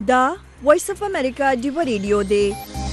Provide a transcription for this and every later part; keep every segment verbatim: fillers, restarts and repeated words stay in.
دا وایس اف امریکا ډیو ریډیو دی.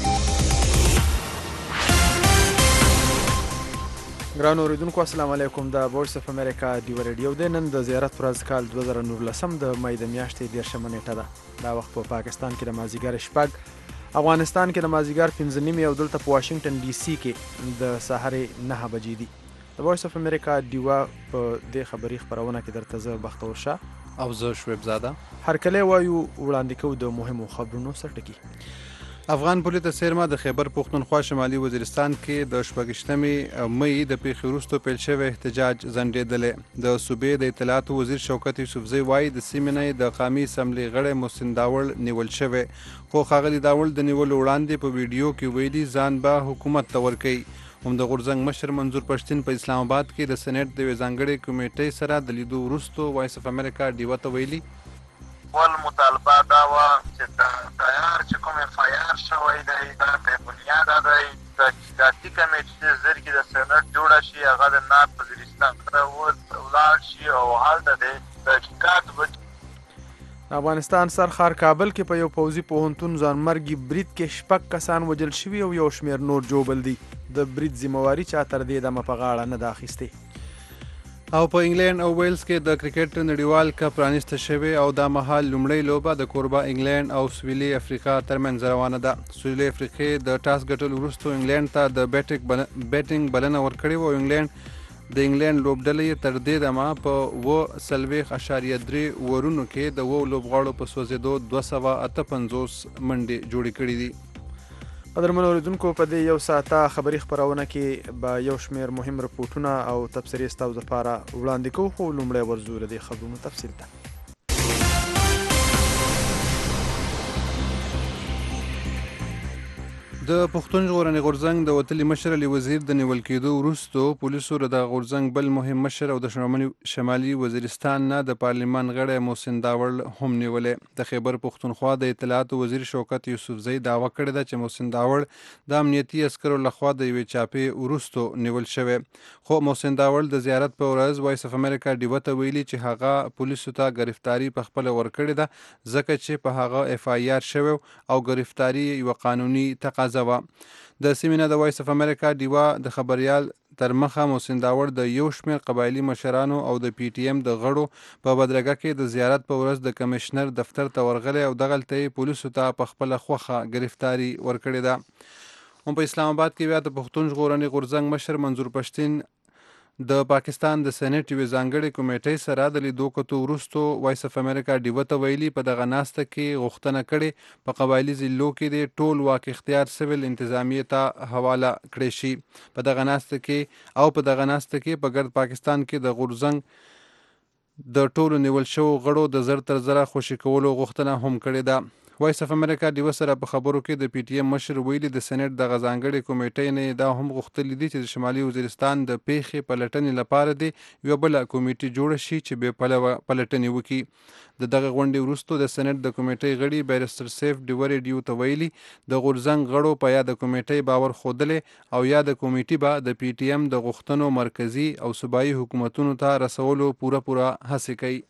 ګران اوریدونکو السلام علیکم. د وایس اف امریکا ډیو ریډیو دی. نن د زیارت ورځ کال دوه زره نولسم د مې د میاشتې دیرشمه نیټه ده. دا وخت په پاکستان کې د مازدیګر شپږ، افغانستان کې د مازدیګر پنځه نیمې او دلته په واشنگټن ډي سي کې د سهارې نهه بجې دي. د وایس اف امریکا ډیوه په دې خبري خپرونه کې درته زه بختور شاه او زه شعیب زاده هرکلی وایو وړاندې کوو د مهمو خبرونو سرټکي. افغان پولیس د څیرمه د خیبر پښتونخوا شمالي وزیرستان کې د شپږشتمې مې د پیښې وروسته پیل شوی احتجاج ځنډېدلی. د صوبې د اطلاعاتو وزیر شوکت یوسفزۍ وایي د سیمې نه د قامي اسمبلۍ غړی محسن داوړ نیول شوی، خو ښاغلي داوړ د نیولو وړاندې په ویډیو کې ویلي ځان به حکومت ته ورکوي. هم د غورځنګ مشر منظور پښتین په اسلام آباد کې د سېنیټ د یوې ځانګړې کمیټې سره د لیدو وروسته وایس اف امریکا ډیوه ته ویلي ول مطالبه دا وه چې د تیار چې کوم اف آی آر شوی دی دا په بنیاده دی د تحقیقاتي کمیټې زر کې د سېنیټ جوړه شي، هغه د نارت وزیرستان ته ولاړ شي او هلته د تحقیقات د افغانستان سرخار کابل کې په یو پوځي پوهنتون ځانمرګي برید کې شپږ کسان وژل شوي او یو شمېر نور ژوبل دي. د برید ذمهواري چا تر دې دمه په غاړه نه ده اخیستې. او په انګلینډ او ویلز کې د کرکټ نړیوال کپ رانیسته شوې او دا مهال لومړۍ لوبه د کوربه انګلینډ او سویلي افریقا ترمنځ روانه ده. سویلي افریقې د ټاس ګټلو وروسته انګلینډ ته د بیټینګ بلنه ورکړې وه او انګلینډ د انګلینډ لوبډلې تر دې دمه په اوه څلوېښت اشاریه درې اورونو کې د اوو لوبغاړو په سوځېدو دوه سوه اته پنځوس منډې جوړې کړې دي. قدرمن اوریدونکو په دې یو ساعته خبري خپرونه کې به یو شمېر مهم رپورټونه او تبصرې ستاسو لپاره وړاندې کوو، خو لومړی ورځو له دې خبرونو تفصیل ته. د پښتون ژغورنې غورځنګ د وتلي مشر علي وزیر د نیول کېدو وروسته پولیسو د دغه غورځنګ بل مهم مشر او د شمالي وزیرستان نه د پارلمان غړی محسن داوړ هم نیولی. د خیبر پښتونخوا د اطلاعاتو وزیر شوکت یوسفزۍ دعوه کړې ده چې محسن داوړ د امنیتي عسکرو لخوا د یوې چاپې وروسته نیول شوی، خو محسن داوړ د زیارت په ورځ وایس اف امریکا ډیوه ته ویلي چې هغه پولیسو ته ګرفتاري په خپله ورکړې ده ځکه چې په هغه اف آی آر شوی او ګرفتاري یوه قانوني تقاضا. د سیمې نه د وایس اف امریکا ډیوه د خبریال تر مخه محسن داوړ د یو شمېر قبایلي مشرانو او د پی ټي ایم د غړو په بدرګه کې د زیارت په ورځ د کمشنر دفتر ته ورغلی او دغلته یې پولیسو ته په خپله خوښه ګرفتاري ورکړې ده. هم په اسلام آباد کې بیا د پښتون ژغورنې غورځنګ مشر منظور پښتین د پاکستان د سېنیټ یوې ځانګړې کمیټې سره د لیدو کتو وروسته وایس اف امریکا ډیوه ته ویلي په دغه ناسته کې غوښتنه کړې په قبایلي ضلعو کې د ټول واک اختیار سویل انتظامیې ته حواله کړی شي. په دغه ناسته کې او په دغه ناسته کې په ګرد پاکستان کې د غورځنګ د ټولو نیول شوو غړو د زر تر زره خوشي کولو غوښتنه هم کړې ده. وایس اف امریکا ډیوه سره په خبرو کې د پی ټي ایم مشر ویلي د سېنیټ دغه ځانګړې کمیټې نه دا هم غوښتلي دي چې د شمالي وزیرستان د پیښې پلټنې لپاره دې یوه بله کمیټې جوړه شي چې بې پلوه پلټنې وکړي. د دغه غونډې وروسته د سېنیټ د کمیټې غړي بیرسټر سیف ډیو ریډیو ته ویلي د غورځنګ غړو په یا د کمیټې باور ښودلی او یا د کمیټې به د پی ټي ایم د غوښتنو مرکزي او صوبایي حکومتونو ته رسولو پوره پوره هڅې کوي.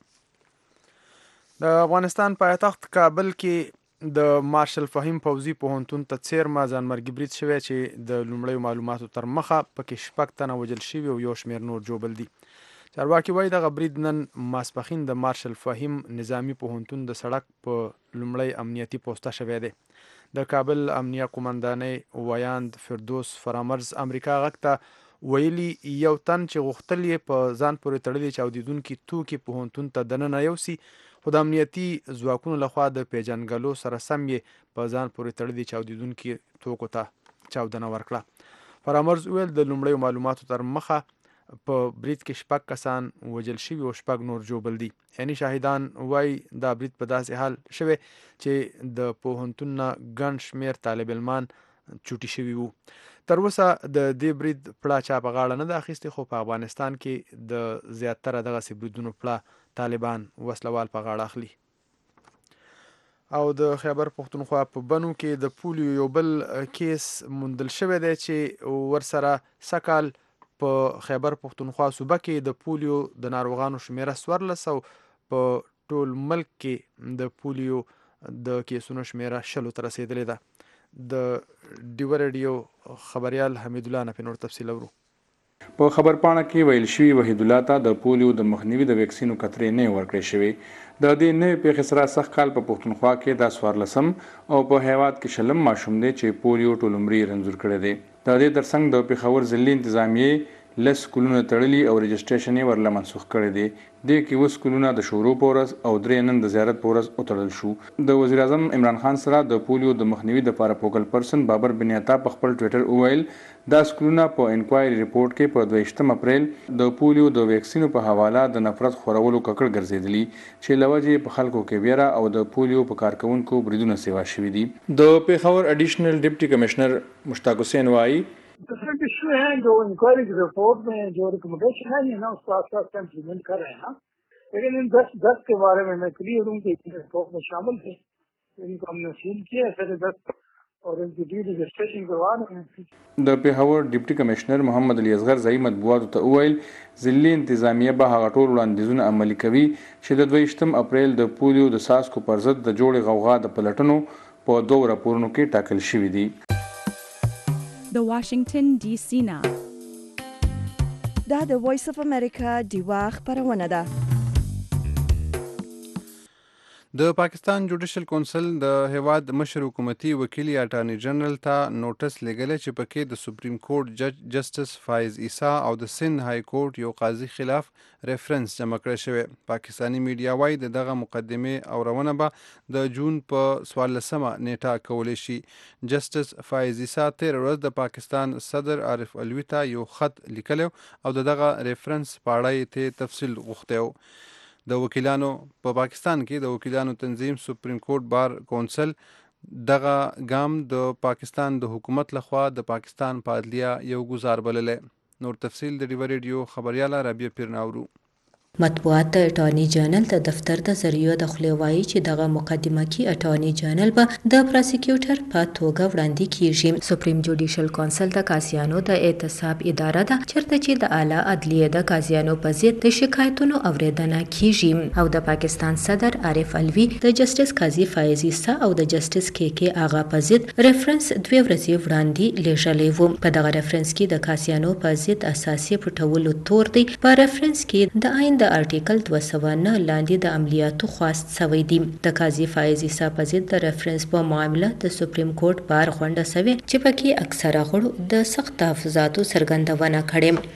د افغانستان پایتخت کابل کې د مارشل فهیم پوځي پوهنتون ته څیرمه ځانمرګي برید شوی چې د لومړیو معلوماتو تر مخه پکې شپږ تنه وژل شوي او یو شمېر نور ژوبل دي. چارواکي وایي دغه برید نن ماسپښین د مارشل فهیم نظامي پوهنتون د سړک په لومړی امنیتي پوسته شوی دی. د کابل امنیه قومندانۍ ویاند فردوس فرامرز امریکا غږ ته ویلي یو تن چې غوښتل یې په ځان پورې تړلي چاودیدونکي توکي پوهنتون ته دننه یوسي، خو د امنیتي ځواکونو لخوا د پیژنګلو سره سم یې په ځان پورې تړلي چاودیدونکي توکو ته چاودنه ورکړه. فرامرز ویل د لومړیو معلوماتو تر مخه په برید کې شپږ کسان وژل شوي او شپږ نور ژوبل دي. یعنی شاهدان وایي دا برید په داسې حال شوی چې د پوهنتون نه ګڼ شمېر طالب علمان چوټي شوي وو. تر اوسه د دې برید پړه چا په غاړه نه ده اخیستې، خو په افغانستان کې د زیاتره دغسې بریدونو پړه طالبان وسلوال په غاړه اخلي. او د خیبر پښتونخوا په بنو کې د پولیو یو بل کیس موندل شوی دی چې ورسره سږ په خیبر پښتونخوا صوبه کې د پولیو د ناروغانو شمیره څوارلس او په ټول ملک کې د پولیو د کیسونو شمیره شلو ته رسیدلې ده. د ډیوه ریډیو خبریال حمید الله نه نور تفصیل اورو. په خبرپاڼه کې ویل شوي وحید الله ته د پولیو د مخنیوي د ویکسینو کترې نه ورکړې شوې. د دې نوې پیښې سره سږ کال په پښتونخوا کې دا څوارلسم او په هیواد کې شلم ماشوم دی چې پولیو ټول عمري رنځور کړی دی. د دې ترڅنګ د پېښور ضلعي انتظامیې لس سکولونه تړلي او رجسټریشن یې ورله منسوخ کړی دی. دې کې اووه سکولونه د شروع په ورځ او درې نن د زیارت په ورځ وتړل شو. د وزیر اعظم عمران خان سره د پولیو د مخنیوي دپاره فوکل پرسن بابر بن عطا په خپل ټویټر وویل دا سکولونه په انکوایري ریپورټ کې په دویشتم اپریل د پولیو د ویکسینو په حواله د نفرت خورولو ککړ ګرځېدلي چې له وجې په خلکو کې ویره او د پولیو په کارکوونکو بریدونه سیوا شوي دي. د پېښور اډیشنل ډیپټي کمشنر مشتاق حسین وایي different issue हैं जो इंक्वायरी की रिपोर्ट में जो रिकमेंडेशन है ना उसको आस्ते आस्ते इम्प्लीमेंट कर रहे हैं ना. लेकिन इन दस दस के बारे में मैं क्लियर हूँ कि रिपोर्ट में शामिल थे. इनको हमने सील किया फिर दस और इनकी डी रजिस्ट्रेशन करवा रहे हैं. د پېښور ډیپټي کمشنر محمد علي اصغر ځایي مطبوعاتو ته وویل ضلعي انتظامیه به هغه ټول وړاندیزونه عملي کوي چې د دویشتم اپریل د پولیو د څاڅکو پر ضد د جوړې غوغا د پلټنو په دوو راپورونو کې ټاکل شوي دي. د واشنگټن ډي سي نه دا د وایس اف امریکا ډیوا خبرونه ده. د پاکستان جوډیشل کونسل د هیواد مشر حکومتي وکیل اټارنی جنرال ته نوټس لګلی چې پکې د سپریم کورټ جج جسټس فایز عیسی او د سند های کورټ یو قاضي خلاف ریفرنس جمع کړی شوی. پاکستانی میډیا وایي د دغه مقدمې اورونه به د جون په څوارلسمه نیټه کولی شي. جسټس فایز عیسی تېره ورځ د پاکستان صدر عارف الوي ته یو خط لیکلی او د دغه ریفرنس په اړه یې ته تفصیل غوښتی و. د وکیلانو په پا پاکستان کې د وکیلانو تنظیم سپریم کورټ بار کونسل دغه ګام د پاکستان د حکومت لخوا د پاکستان په عدلیه یو ګزار بللی. نور تفصیل د ډیوه ریډیو خبریاله رابعه پیرناورو. مطبوعات د اټارنی جنرال د دفتر د ذریعو د خولې وایي چې دغه مقدمه کې اټارنی جنرال به د پراسیکیوټر په توګه وړاندې کیږي. سپریم جوډیشل کونسل د قاضیانو د اعتصاب اداره ده چیرته چې د اعلی عدلیه د قاضیانو په ضد د شکایتونو اوریدنه کیږي او د پاکستان صدر عارف الوي د جسټس قاضي فایز عیسی او د جسټس کې کې آغا په ضد ریفرنس دوه ورځې وړاندې لیږلی و. په دغه ریفرنس کې د قاضیانو په ضد اساسي پټولو تور دی. په ریفرنس کې د آئین د ارټیکل دوه سوه نه لاندې د عملیاتو خواست شوی دی. د قاضي فایز عیسی په ضد د ریفرنس په معامله د سپریم کورټ بار غونډه شوې چې پکې اکثره غړو د سخت تحفظاتو څرګندونه کړې.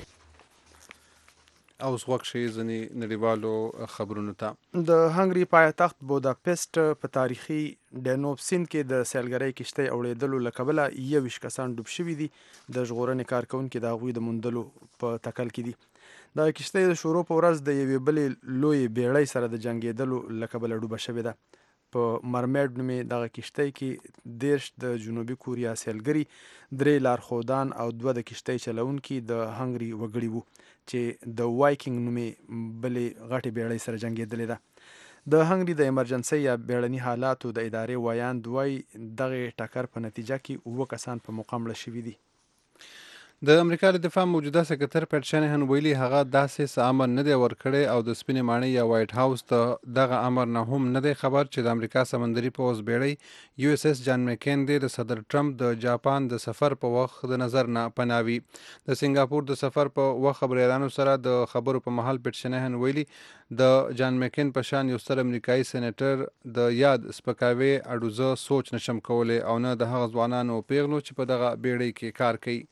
اوس وخت شي ځینې نړیوالو خبرونو ته. د هنګري پایتخت بوداپست په تاریخي ډینوب سیند کې د سیلګرۍ کشتۍ اوړېدلو له کبله یوویشت کسان ډوب شوي دي. د ژغورنې کارکوونکي د هغوی د موندلو په تکل کې دي. د کشتۍ د شروع په ورځ د یوې بلې لویې بیړۍ سره د جنګېدلو له کبله ډوبه شوې ده. په مرمیډ نومې دغه کشتۍ کې دیرش د جنوبي کوریا سیلګري، درې لارښودان او دوه د کشتۍ چلوونکي د هنګري وګړي وو چې د وایکینګ نومې بلې غټې بیړۍ سره جنګېدلې ده. د هنګري د ایمرجنسۍ یا بیړني حالاتو د ادارې وایاند وایي دغې ټکر په نتیجه کې اووه کسان په موقع مړه شوي دي. د امریکا د دفاع موجوده سکرتر پیټ شانهن ویلي هغه داسې څه امر نه دی ورکړی او د سپینې ماڼۍ یا وایټ هاوس ته دغه امر نه هم نه دی خبر چې د امریکا سمندري پوځ بیړۍ یو اس اس جان مکین دی د صدر ټرمپ د جاپان د سفر په وخت د نظر نه پناوي. د سنګاپور د سفر په وخت خبریالانو سره د خبرو په مهال پیټ شانهن ویلي د جان مکین په شان یو ستر امریکایي سینیټر د یاد سپکاوي اړو زه سوچ نشم کولی او نه د هغه ځوانانو پیغلو چې په دغه بیړۍ کې کار کوي.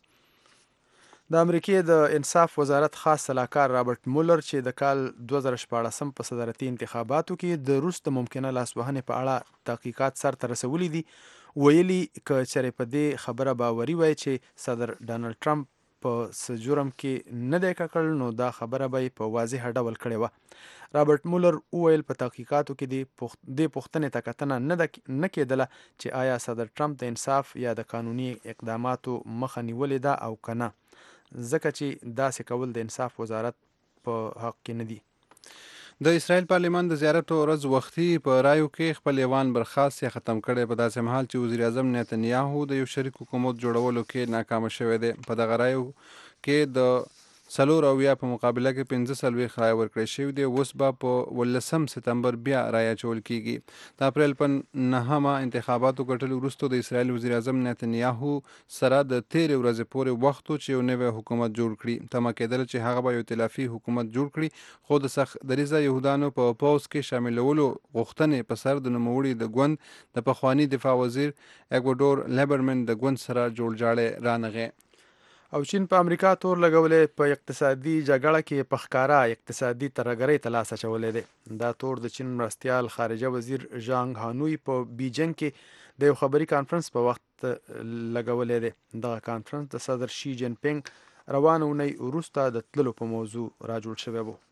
د امریکې د انصاف وزارت خاص سلاکار رابرټ مولر چې د کال دوه زره شپاړسم په صدارتي انتخاباتو کې د روس د ممکنه لاسوهنې په اړه تحقیقات سرته رسولي دي، ویلي که چېرې په دې خبره باوري وای چې صدر ډانلډ ټرمپ په څه جرم کې نه دی ککړ نو دا خبره به یې په واضح ډول کړې وه. رابرټ مولر وویل په تحقیقاتو کې دې پوښتنې ته کتنه نه کېدله چې آیا صدر ټرمپ د انصاف یا د قانوني اقداماتو مخه نیولې ده او که نه، ځکه چې داسې کول د انصاف وزارت په حق کې نه دي. د اسرائیل پارلمان د زیارت ورځ وختي په رایو کې خپل ایوان برخاست یا ختم کړی په داسې مهال چې وزیر اعظم نتنیاهو د یو شریک حکومت جوړولو کې ناکامه شوی دی. په دغه رایو کې د څلور اویا په مقابله کې پنځه څلوېښت رایې ورکړې شوي دي. اوس به په ولسم ستمبر بیا رایې اچول کیږي. د اپریل په نهمه انتخاباتو ګټلو وروسته د اسرائیل وزیر اعظم نتنیاهو سره د تېرې ورځې پورې وخت و چې یو نوی حکومت جوړ کړي. تمه کېدله چې هغه به یو ائتلافي حکومت جوړ کړي، خو د سخت دریځه یهودانو په پوځ کې شاملولو غوښتنې په سر د نوموړي د ګوند د پخواني دفاع وزیر ایګوډور لیبرمن د ګوند سره جوړجاړی رانغی. او چین په امریکا تور لګولې په اقتصادي جګړه کې په ښکارا اقتصادي ترهګرۍ ته لاس اچولی دی. دا تور د چین مرستیال خارجه وزیر ژانګ هانوی په بیجنګ کې د یو خبري کانفرنس په وخت لګولی دی. دغه کانفرنس د صدر شي جین پینګ روانه اونۍ وروسته د تللو په موضوع را جوړ شوی و.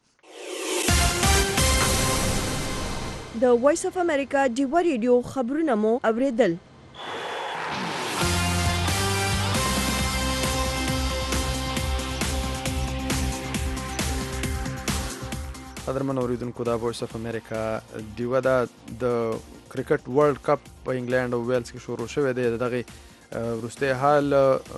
د وایس اف امریکا ډیوه ریډیو خبرونه مو اوریدل. قدرمن اوریدونکو، دا وایس اف امریکا ډیوه ده. د کرکټ ورلد کپ په انګلند او ویلز کې شروع شوی دی. د دغې وروستی حال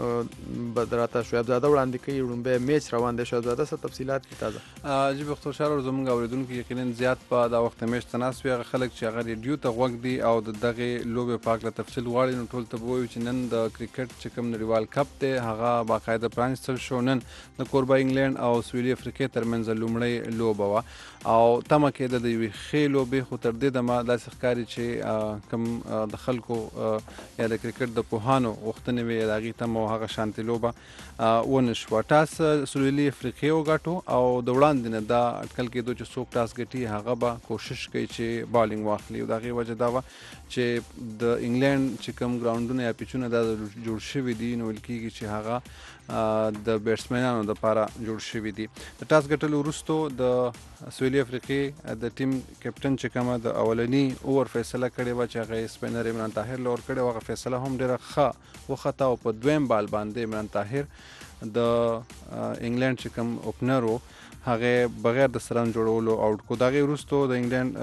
به راته شعیب زاده وړاندې کوي. لومبی میچ روان دی. شعیب زاده څه تفصیلات دي تازه؟ جی بختور شهر زموږ اوریدونکو یقینا زیات په دا وخت میچ ته ناست وي. هغه خلک چې هغه ریډیو ته غوږ دي او د دغې لوبې په هکله تفصیل غواړي، نو ټول ته به ووایو چې نن د کرکټ چې کوم نړیوال کپ دی هغه باقاعده پرانیستل شو. نن د کوربه انګلند او سویلي افریقې ترمنځ لومړۍ لوبه وه او تمه کېده د یوې ښې لوبې، خو تر دې دمه داسې ښکاري چې کوم د خلکو یا د کرکټ د پوهانو غوښتنې وې د هغې تمه او هغه شانتې لوبه ونه شوه. ټاس سویلي افریقې وګټو او د وړاندې نه دا اټکل کېدو چې څوک ټاس ګټي هغه به کوشش کوي چې بالینګ واخلي. او د هغې وجه دا وه چې د انګلینډ چې کوم ګراونډونه یا پیچونه دا جوړ شوي دي، نو ویل کېږي چې هغه د بیټسمنانو دپاره جوړ شوي دي. د ټاس ګټلو وروستو د سویلي افریقې د ټیم کپټن چې کومه د اولني اوور فیصله کړې وه چې هغه یې سپینر عمران طاهر له ورکړې وه، هغه فیصله هم ډېره ښه وخته او په دویم بال باندې عمران طاهر د انګلینډ چې کوم اوپنر و هغې بغیر د سرن جوړولو آوټ کړو. د هغې وروستو د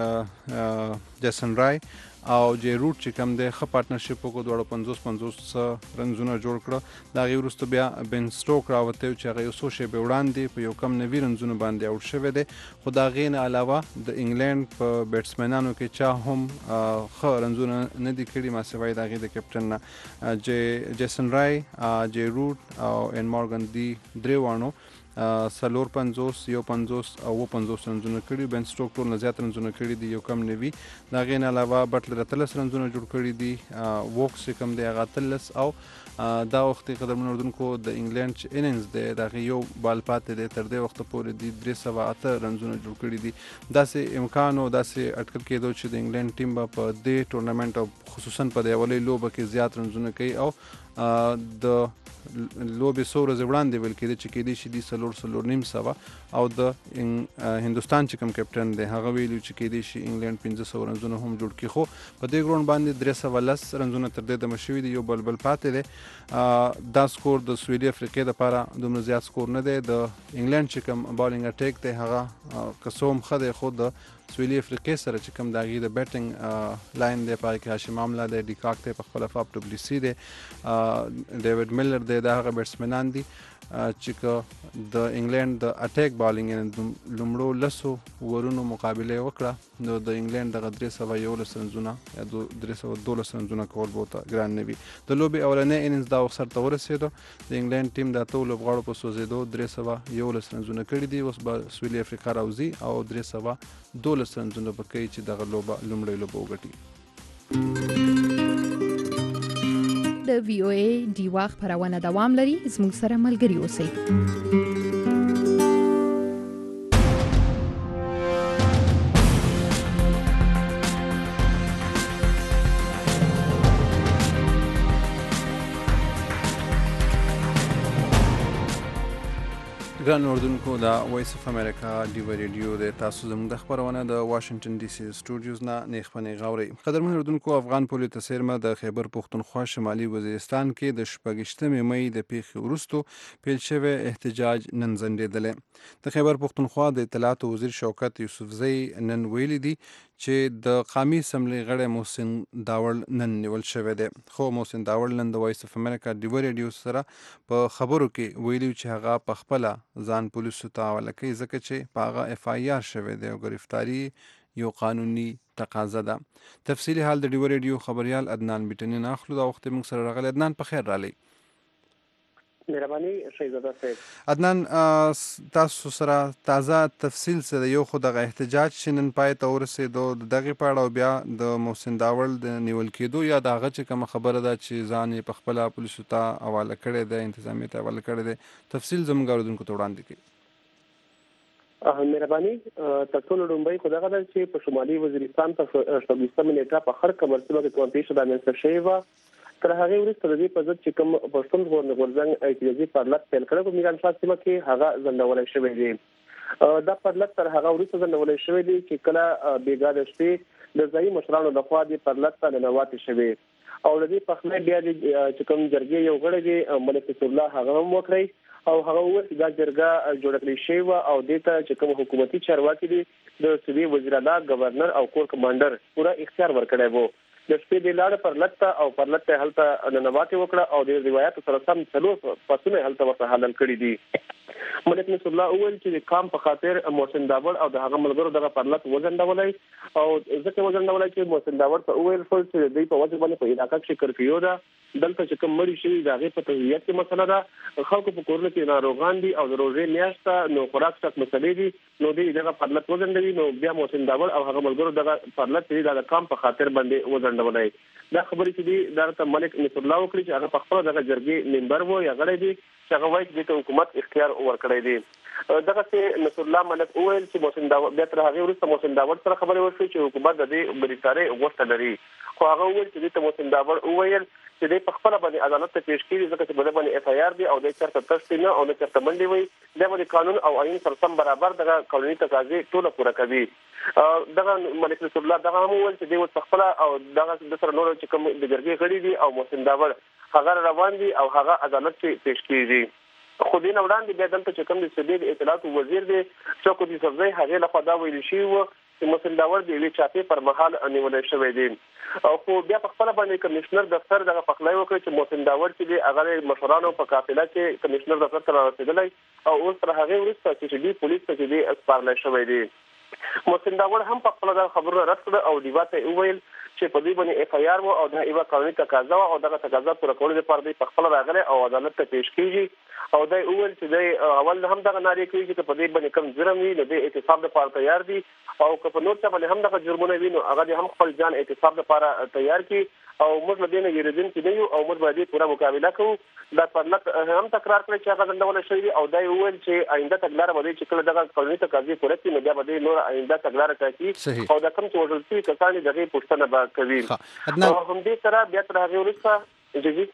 انګلینډ جیسن رای او جی روټ چې کوم دی ښه پارټنرشپ وکړو، دواړو پنځوس پنځوس رنزونه جوړ کړه. د هغې وروسته بیا بن سټوک راوتی چې هغه یو څو شیبې وړاندې په یو کم نوي رنزونو باندې آوټ شوی دی. خو د هغې نه علاوه د انګلینډ په بیټسمنانو کې چا هم ښه رنزونه نه دي کړي ما سوای د هغې د کپټن نه. جی جیسن رای، جی روټ او این مارګن دي درې واڼو څلور پنځوس، یو پنځوس او اووه پنځوس رنزونه کړي. بن سټوک ټول نه زیات رنزونه کړي دي، یو کم نوي. د هغې نه علاوه بټلر اتلس رنزونه جوړ کړي دي، ووکس چې کوم دی هغه اتلس. او دا وخت قدرمنو اردوونکو د انګلینډ چې اننګز دی د هغې یو بال پاتې دی، تر دې وخته پورې دي درې سوه اته رنزونه جوړ کړي دي. داسې امکان او داسې اټکل کېدو چې د انګلینډ ټیم به په دې ټورنمنټ او خصوصا په د اولۍ لوبه کې زیات رنزونه کوي. او د لوبې څو ورځې وړاندې ویل کېده چې کېدای شي دي څلور څلور نیم سوه، او د هندوستان چې کوم کپټن دی هغه ویلي چې کېدای شي انګلینډ پنځه سوه رنزونه هم جوړ کړي. خو په دې ګراونډ باندې درې سوه لس رنزونه تر دې دمه شوي دي، یو بل بل پاتې دی. دا سکور د سویلي افریقې دپاره دومره زیات سکور نه دی. د انګلینډ چې کوم بالینګ اټیک دی هغه که څه هم ښه دی، خو د سویلي افریقې سره چې کوم د هغې د بیټنګ لاین دی په هغې کې هاشم املا دی، ډیکاک دی په خپله، فاف ډبلیسي دی، ډیوډ ملر دی. دا هغه بیټسمنان دي چې که د انګلینډ د اټیک بالینګ یعنې لومړو لسو اوورونو مقابله یې وکړه، نو د انګلینډ دغه درې سوه یولس رنزونه یا درې سوه دولس رنزونه کول به ورته ګران نه وي. د لوبې اولنی اننګز دا وخت سرته ورسېدو. د انګلینډ ټیم د اتو لوبغاړو په سوځېدو درې سوه یولس رنزونه کړي دي. اوس به سویلي افریقا راوځي او درې سوه دولس رنزونه به کوي چې دغه لوبه لومړۍ لوبه وګټي. د وی او ای ډیوا خپرونه دوام لري. زموږ سره ملګري اوسئ. ګران اردوونکو، دا وایس اف امریکا ډیوه ریډیو دی. تاسو زموږ د خپرونه د واشنګټن ډي سي سټوډیوز نه نیغ په نیغ اورئ. قدرمن اردوونکو، افغان پولیو ته څیرمه د خیبر پښتونخوا شمالي وزیرستان کې د شپږویشتمې مۍ د پیښې وروستو پیل شوی احتجاج نن ځنډېدلی. د خیبر پښتونخوا د اطلاعاتو وزیر شوکت یوسفزۍ نن ویلي دي چې د قامي اسمبلې غړی محسن داوړ نن نیول شوی دی. خو محسن داوړ نن د وایس اف امریکا ډیو ریډیو سره په خبرو کې ویلي چې هغه په خپله ځان پولیسو ته حواله کوي ځکه چې په هغه اف آی آر شوی دی او ګرفتاري یو قانوني تقاضا ده. تفصیلي حال د ډیو ریډیو خبریال عدنان بیټني نه اخلو. دا وخت موږ سره راغلی. عدنان په خیر رالی. مهرباني شهزاده صاحب. عدنان تاسو سره تازه تفصیل څه دی؟ یو خو دغه احتجاج چې نن پای ته ورسېدو د دغې په اړه او بیا د محسن داوړ د نیول کېدو یا د هغه چې کومه خبره ده چې ځان یې په خپله پولیسو ته حواله کړی دی، انتظامیې ته حواله کړی دی، تفصیل زموږ اورېدونکو ته وړاندې کړي. مهرباني تر ټولو لومړی خو دغه ده چې په شمالي وزیرستان په شپږ ویشتمه نیټه په خړ کمرسلو کې کوم پیښه رامنځته شوې وه. تر هغې وروسته د دې په ضد چې کوم پښتون ژغورنې غورځنګ احتجاجي پرلط پیل کړی په میرانشاه سیمه کې، هغه ځنډولی شوی دی. دا پرلط تر هغه وروسته ځنډولی شوی دی چې کله بېګا د شپې د ځایي مشرانو لخوا دې پرلط ته ننواتې شوې او د دې پخلی بیا چې کوم جرګې یو غړی دی ملک نصر الله هغه هم وکړی او هغه وویل چې دا جرګه جوړه کړې شوې وه او دې ته چې کوم حکومتي چارواکي دي د صوبې وزیر اعلی، گورنر او کور کمانډر پوره اختیار ورکړی و. د شپې دې لاړه پرلط ته او پرلط ته هلته ننواتې وکړه او د روایاتو سره سم څلور پسونه هلته ورته حلال کړي دي. ملک نصر الله وویل چې د قام په خاطر محسن داوړ او د هغه ملګرو دغه پرلط وځنډولی او ځکه وځنډولی چې محسن داوړ ته وویل شول چې دوی په وجه باندې په علاقه کې کرفیو ده، دلته چې کوم مړي شوي د هغې په تهویت کې مسله ده، خلکو په کورونو کې ناروغان دي او د روژې میاشت ده نو خوراک څخه مسلې دي، نو دوی دغه پرلط وځنډوي. نو بیا محسن داوړ او هغه ملګرو دغه پرلط چې دا د قام په خاطر باندې وځنډولی. دا خبرې چې دي دا ته ملک نصر الله وکړي چې هغه په خپله دغه جرګې ممبر و یا غړی دی چې هغه وایي چې دې ته حکومت اختیار ورکړی دی. دغسې نصر الله ملک وویل چې محسن داوړ بیا تر هغې وروسته محسن داوړ سره خبرې وشوې چې حکومت د دې ګرفتارۍ غوښته لري، خو هغه وویل چې دې ته محسن داوړ وویل چې دی په خپله باندې عدالت ته پیش کېږي ځکه چې په ده باندې اف آی آر دی او دی چېرته تښتي نه او نه چېرته منډې وایي، دی به د قانون او آیین سره سم برابر دغه قانوني تقاضې ټوله پوره کوي. دغه ملک نصر الله دغه هم وویل چې دی اوس په خپله او دغه د سره نور چې کوم د جرګې غړي دي او محسن داوړ هغه روان دي او هغه عدالت کې پیش کېږي. خو دې نه وړاندې بیا دلته چې کوم د صوبې د اطلاعاتو وزیر دی شوکت یوسفزۍ، هغې لخوا دا ویل شوي وو چې محسن داوړ د یوې چاپې پر مهال نیولی شوی دی. خو بیا په خپله باندې کمیشنر دفتر دغه پخلی وکړي چې محسن داوړ چې دی هغه د مشرانو په قافله کې کمیشنر دفتر ته رارسېدلی او اوس تر هغې وروسته چې دی پولیس ته چې دی سپارلی شوی دی. محسن داوړ هم په خپله دغه خبرونه رد کړه او ډیوا ته یې وویل چې په دوی باندې اف آی آر و او دا یوه قانوني تقاضا وه او دغه تقاضا پوره کولو لپاره دوی په خپله راغلی او عدالت ته پیش کېږي او دی وویل چې دی اول هم دغه نارې کوي چې که په دې باندې کوم جرم وي نو دی اعتصاب لپاره تیار دي او که په نور چا باندې هم دغه جرمونه وي نو هغه دې هم خپل ځان اعتصاب لپاره تیار کړي او موږ له دې نه یېرېدونکي نه یو او موږ باید پوره مقابله کوو. دا پرلط هم تکرار کړی چې هغه ځنډولی شوی دی او دا یې وویل چې آینده تګلاره به دی چې کله دغه قانوني تقاضې پوره کړي نو بیا به دی نور آینده تګلاره ټاکي او دا کوم چې وژل شوي کسان دي د هغې پوښتنه به کوي. او همدې سره بیا تر هغې وروسته جزي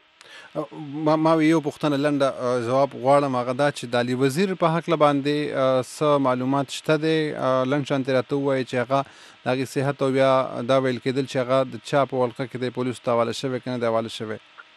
ما ما یو پوښتنه لنډه ځواب غواړم، هغه دا چې د علي وزیر په هکله باندې څه معلومات شته دی؟ لنډ شانتې راته ووایي چې هغه د هغې صحت او بیا دا ویل کېدل چې هغه د چا په ولقه کې دی پولیسو ته حواله شوی که نه دی حواله شوی؟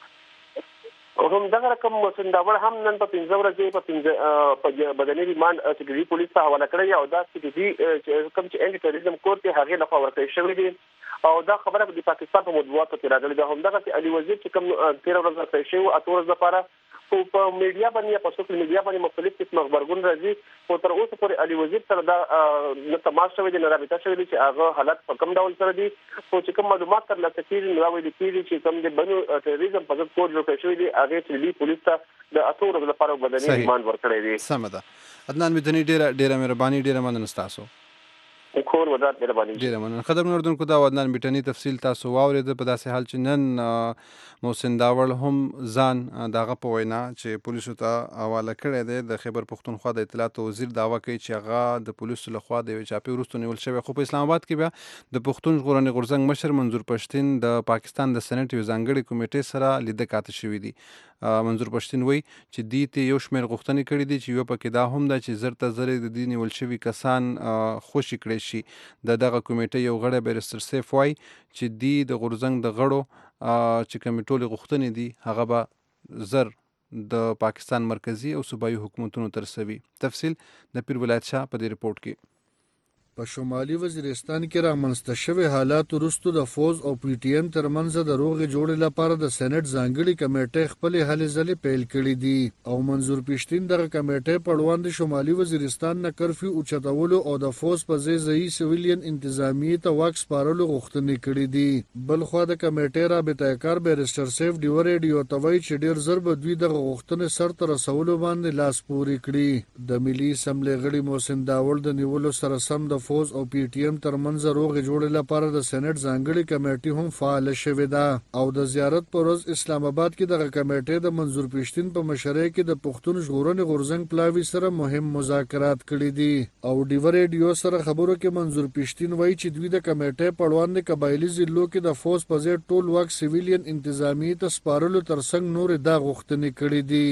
همدغه رقم محسن داوړ هم نن په پنځه ورځې په پنځه په بدني ریمانډ سیکورټي پولیس ته حواله کړی او دا سیکورټي کوم چې انټي ټیرریزم کور کې هغې لخوا ورکړی شوی دی او دا خبره د پاکستان په مطبوعاتو کې راغلې ده. همدغسې علي وزیر چې کوم تېره ورځ ورکړی شوی و اته ورځ لپاره خو په میډیا باندې یا په سوشل میډیا باندې مختلف قسم خبرګون راځي خو تر اوسه پورې علي وزیر سره دا نه تماس شوی دی نه رابطه شوې ده چې هغه حالت په کوم ډول سره دي. خو چې کوم معلومات ترلاسه کېږي نو دا ویل کېږي چې کوم د بنو ټیرریزم په ضد کور جوړ کړی شوی دی هغې چې پولیس ته د اته ورځو لپاره بدني ریمانډ ورکړی دی. سمه ده. عدنان بیټني ډېره ډېره مهرباني، ډېره مننه ستاسو. کور وداد مهرباني. ډېره مننه. قدرمنو اردوونکو دا عدنان بیټني تفصیل تاسو واورېده په داسې حال چې نن محسن داوړ هم ځان د هغه په وینا چې پولیسو ته حواله کړی دی د خیبر پښتونخوا د اطلاعاتو وزیر دعوه کوي چې هغه د پولیسو لخوا د یوې چاپې وروسته نیول شوی. خو په اسلام آباد کې بیا د پښتون ژغورنې غورځنګ مشر منظور پښتین د پاکستان د سنټ یوې ځانګړې کمیټې سره لیده کاته شوي دي. منظور پښتین وایي چې دې ته یو شمېر غوښتنې کړي دي چې یوه پکې دا هم ده چې زر ته زر د دې نیول شوي کسان خوشي کړی شي. د دغه کمیټې یو غړی بیرستر سیف وایي چې دې د غورځنګ د غړو چې کومې ټولې غوښتنې دي هغه به زر د پاکستان مرکزي او صوبایي حکومتونو ته رسوي. تفصیل د پیر ولایت شاه په دې رپورټ کې. په شمالي وزیرستان کې رامنځته شوی حالات وروسته د فوز او پی ټی ایم ترمنځ د روغې جوړې لپاره د سېنات ځانګړي کمیټې خپلې هلې ځلې پیل کړې دي او منظور پښتين دغه کمیټې په وړاندې شمالي وزیرستان نه کرفیو اوچتولو او د فوز په ځای ځای سیویلین انتظامیې ته واک سپارلو غوښتنې کړې دي. بل خوا د کمیټې رابطه کار بیرسټر سیف ډیو ریډیو ته وایي چې ډېر ژر به دوی دغه غوښتنې سرته رسولو باندې لاس پورې کړي. د ملي اسمبلۍ غړي محسن داوړ د نیولو سره سم د فوز او پی ټی ایم ترمنځ روغې جوړې لپاره د سېنات ځانګړې کمیټې هم فعاله شوې ده او د زیارت پر ورځ اسلام آباد کې دغه کمیټې د منظور پښتين په مشرۍ کې د پښتون ژغورنې غورځنګ پلاوي سره مهم مذاکرات کړي دي او ډیو ریډیو سره خبرو کې منظور پښتين وایي چې دوی د کمیټې په وړاندې قبایلي ضلعو کې د فوز په ځای ټول واک سیویلین انتظامیې ته سپارلو ترڅنګ نورې دا غوښتنې کړي دي.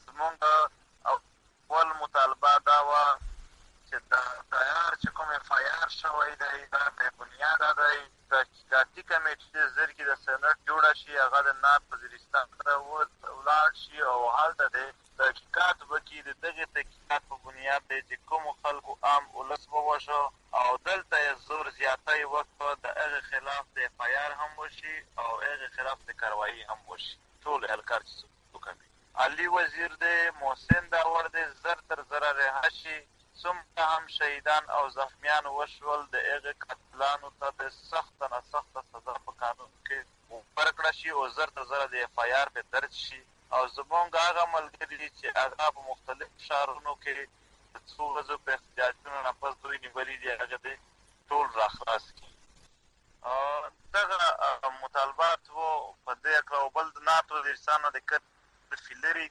زمونږ اول مطالبه دا وه چې د تیار چې کوم اف آی آر شوی دی دا په بنیاد دی تحقیقاتي کمیټې چې زر کې د سېنات جوړه شي هغه د نارت وزیرستان ته ولاړ شي او هلته د تحقیقات وکړي. د دغې تحقیقات په بنیاد دی چې کومو خلکو عام ولس ووژه او دلته یې زور زیاتی وکړه د هغې خلاف د اف آی آر هم وشي او هغې خلاف د کاروایي هم وشي. ټول اهلکار چې وکړي علي وزیر دی محسن داوړ دی زر تر زره رها شي. څومره هم شهیدان او زخمیان وشول د هغې قاتلانو ته د سخته نه سخته سزا په قانون کې ورکړه شي او زر تر زره د اف آی آر پې درج شي. او زموږ هغه ملګري چې هغه په مختلفو ښارونو کې د څو ورځو په احتجاجونو نه پس دوی نیولي دي هغه دې ټول راخلاص کړي. دغه مطالبات و په دې کړه او بل د نارت وزیرستان نه د کرفي لرې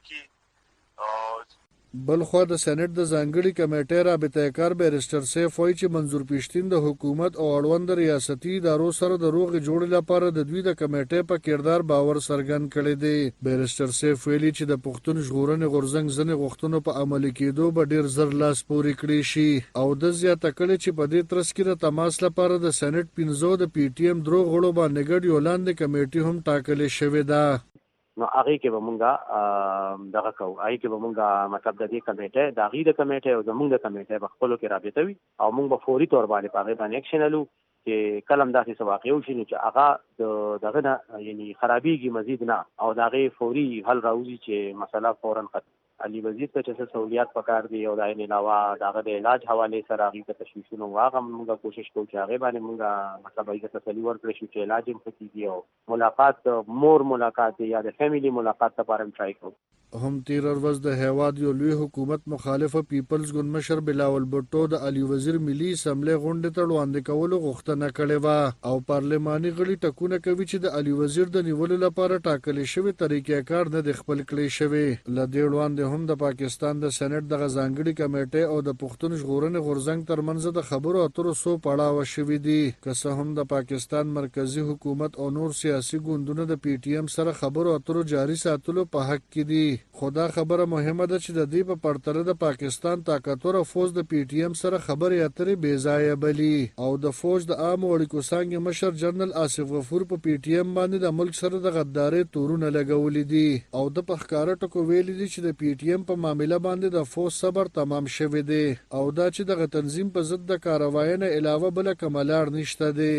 کړي. بل خوا د سېنات د ځانګړي کمیټې رابطه کار بیرسټر سیف وایي چې منظور پښتين د حکومت او اړوند ریاستي ادارو سره د روغې جوړې لپاره د دوی د کمیټې په کردار باور څرګند کړی دی. بیرسټر سیف ویلي چې د پښتون ژغورنې غورځنګ ځینې غوښتنو په عملي کېدو به ډېر زر لاس پورې کړی شي او د زیاته کړی چې په دې ترڅ کې د تماس لپاره د سېنات پنځو د پی ټی ایم درو غړو باندې ګډ یو لاندې کمیټې هم ټاکلې شوې ده. نو هغه کې به مونږه دغه کوو هغه کې به مونږه مطلب د دې کمیټې د هغې د کمیټې او زمونږ د کمیټې په خپلو کې رابطه وي او مونږ به فوري طور باندې په هغې باندې اکشن الو چې کله هم داسې څه واقع وشي نو چې هغه د دغه نه یعنې خرابېږي مزید نه او د هغې فوري حل راوځي چې مسله فورا ختم. علي وزیر ته چې څه سہولیات پکار دي او د هغې نه علاوه د هغه د علاج حوالې سره هغې ته تشویشونه و هغه مونږ کوشش کوو چې هغې باندې مونږ مطلب هغې ته تسلي ورکړی شو چې علاج هم ښه کېږي او ملاقات مور ملاقات یا د فیملی ملاقات لپاره هم ټرای کوو. هم تیر ورځ د هیواد یو لوی حکومت مخالفه پیپلز ګوند مشر بلاول بټو د علي وزیر ملي اسمبلۍ غونډې ته وړاندې کولو غوښتنه کړې وه او پارلماني غړي ټکونه کوي چې د علي وزیر د نیولو لپاره ټاکلې شوې طریقې کار نه د خپل کړی شوی. له دې وړاندې هم د پاکستان د سېنات دغه ځانګړي کمیټې او د پښتون ژغورنې غورځنګ ترمنځ د خبرو اترو څو پړاوه شوي دي. که څه هم د پاکستان مرکزي حکومت او نور سیاسي ګوندونه د پی ټی ایم سره خبرو اترو جاري ساتلو په حق کې دي خو دا خبره مهمه ده چې د دې په پرتله د پاکستان طاقتور فوج د پی ټی ایم سره خبرې اترې بې ځایه بلي او د فوج د عامو اړیکو څانګې مشر جنرال آصف غفور په پی ټی ایم باندې د ملک سره د غدارۍ تورونه لګولي دي او د په ښکاره ټکو ویلي دي چې د پی ټی ایم په معامله باندې د فوج صبر تمام شوی دی او دا چې دغه تنظیم په ضد د کاروایۍ نه علاوه بله کومه لار نشته دی.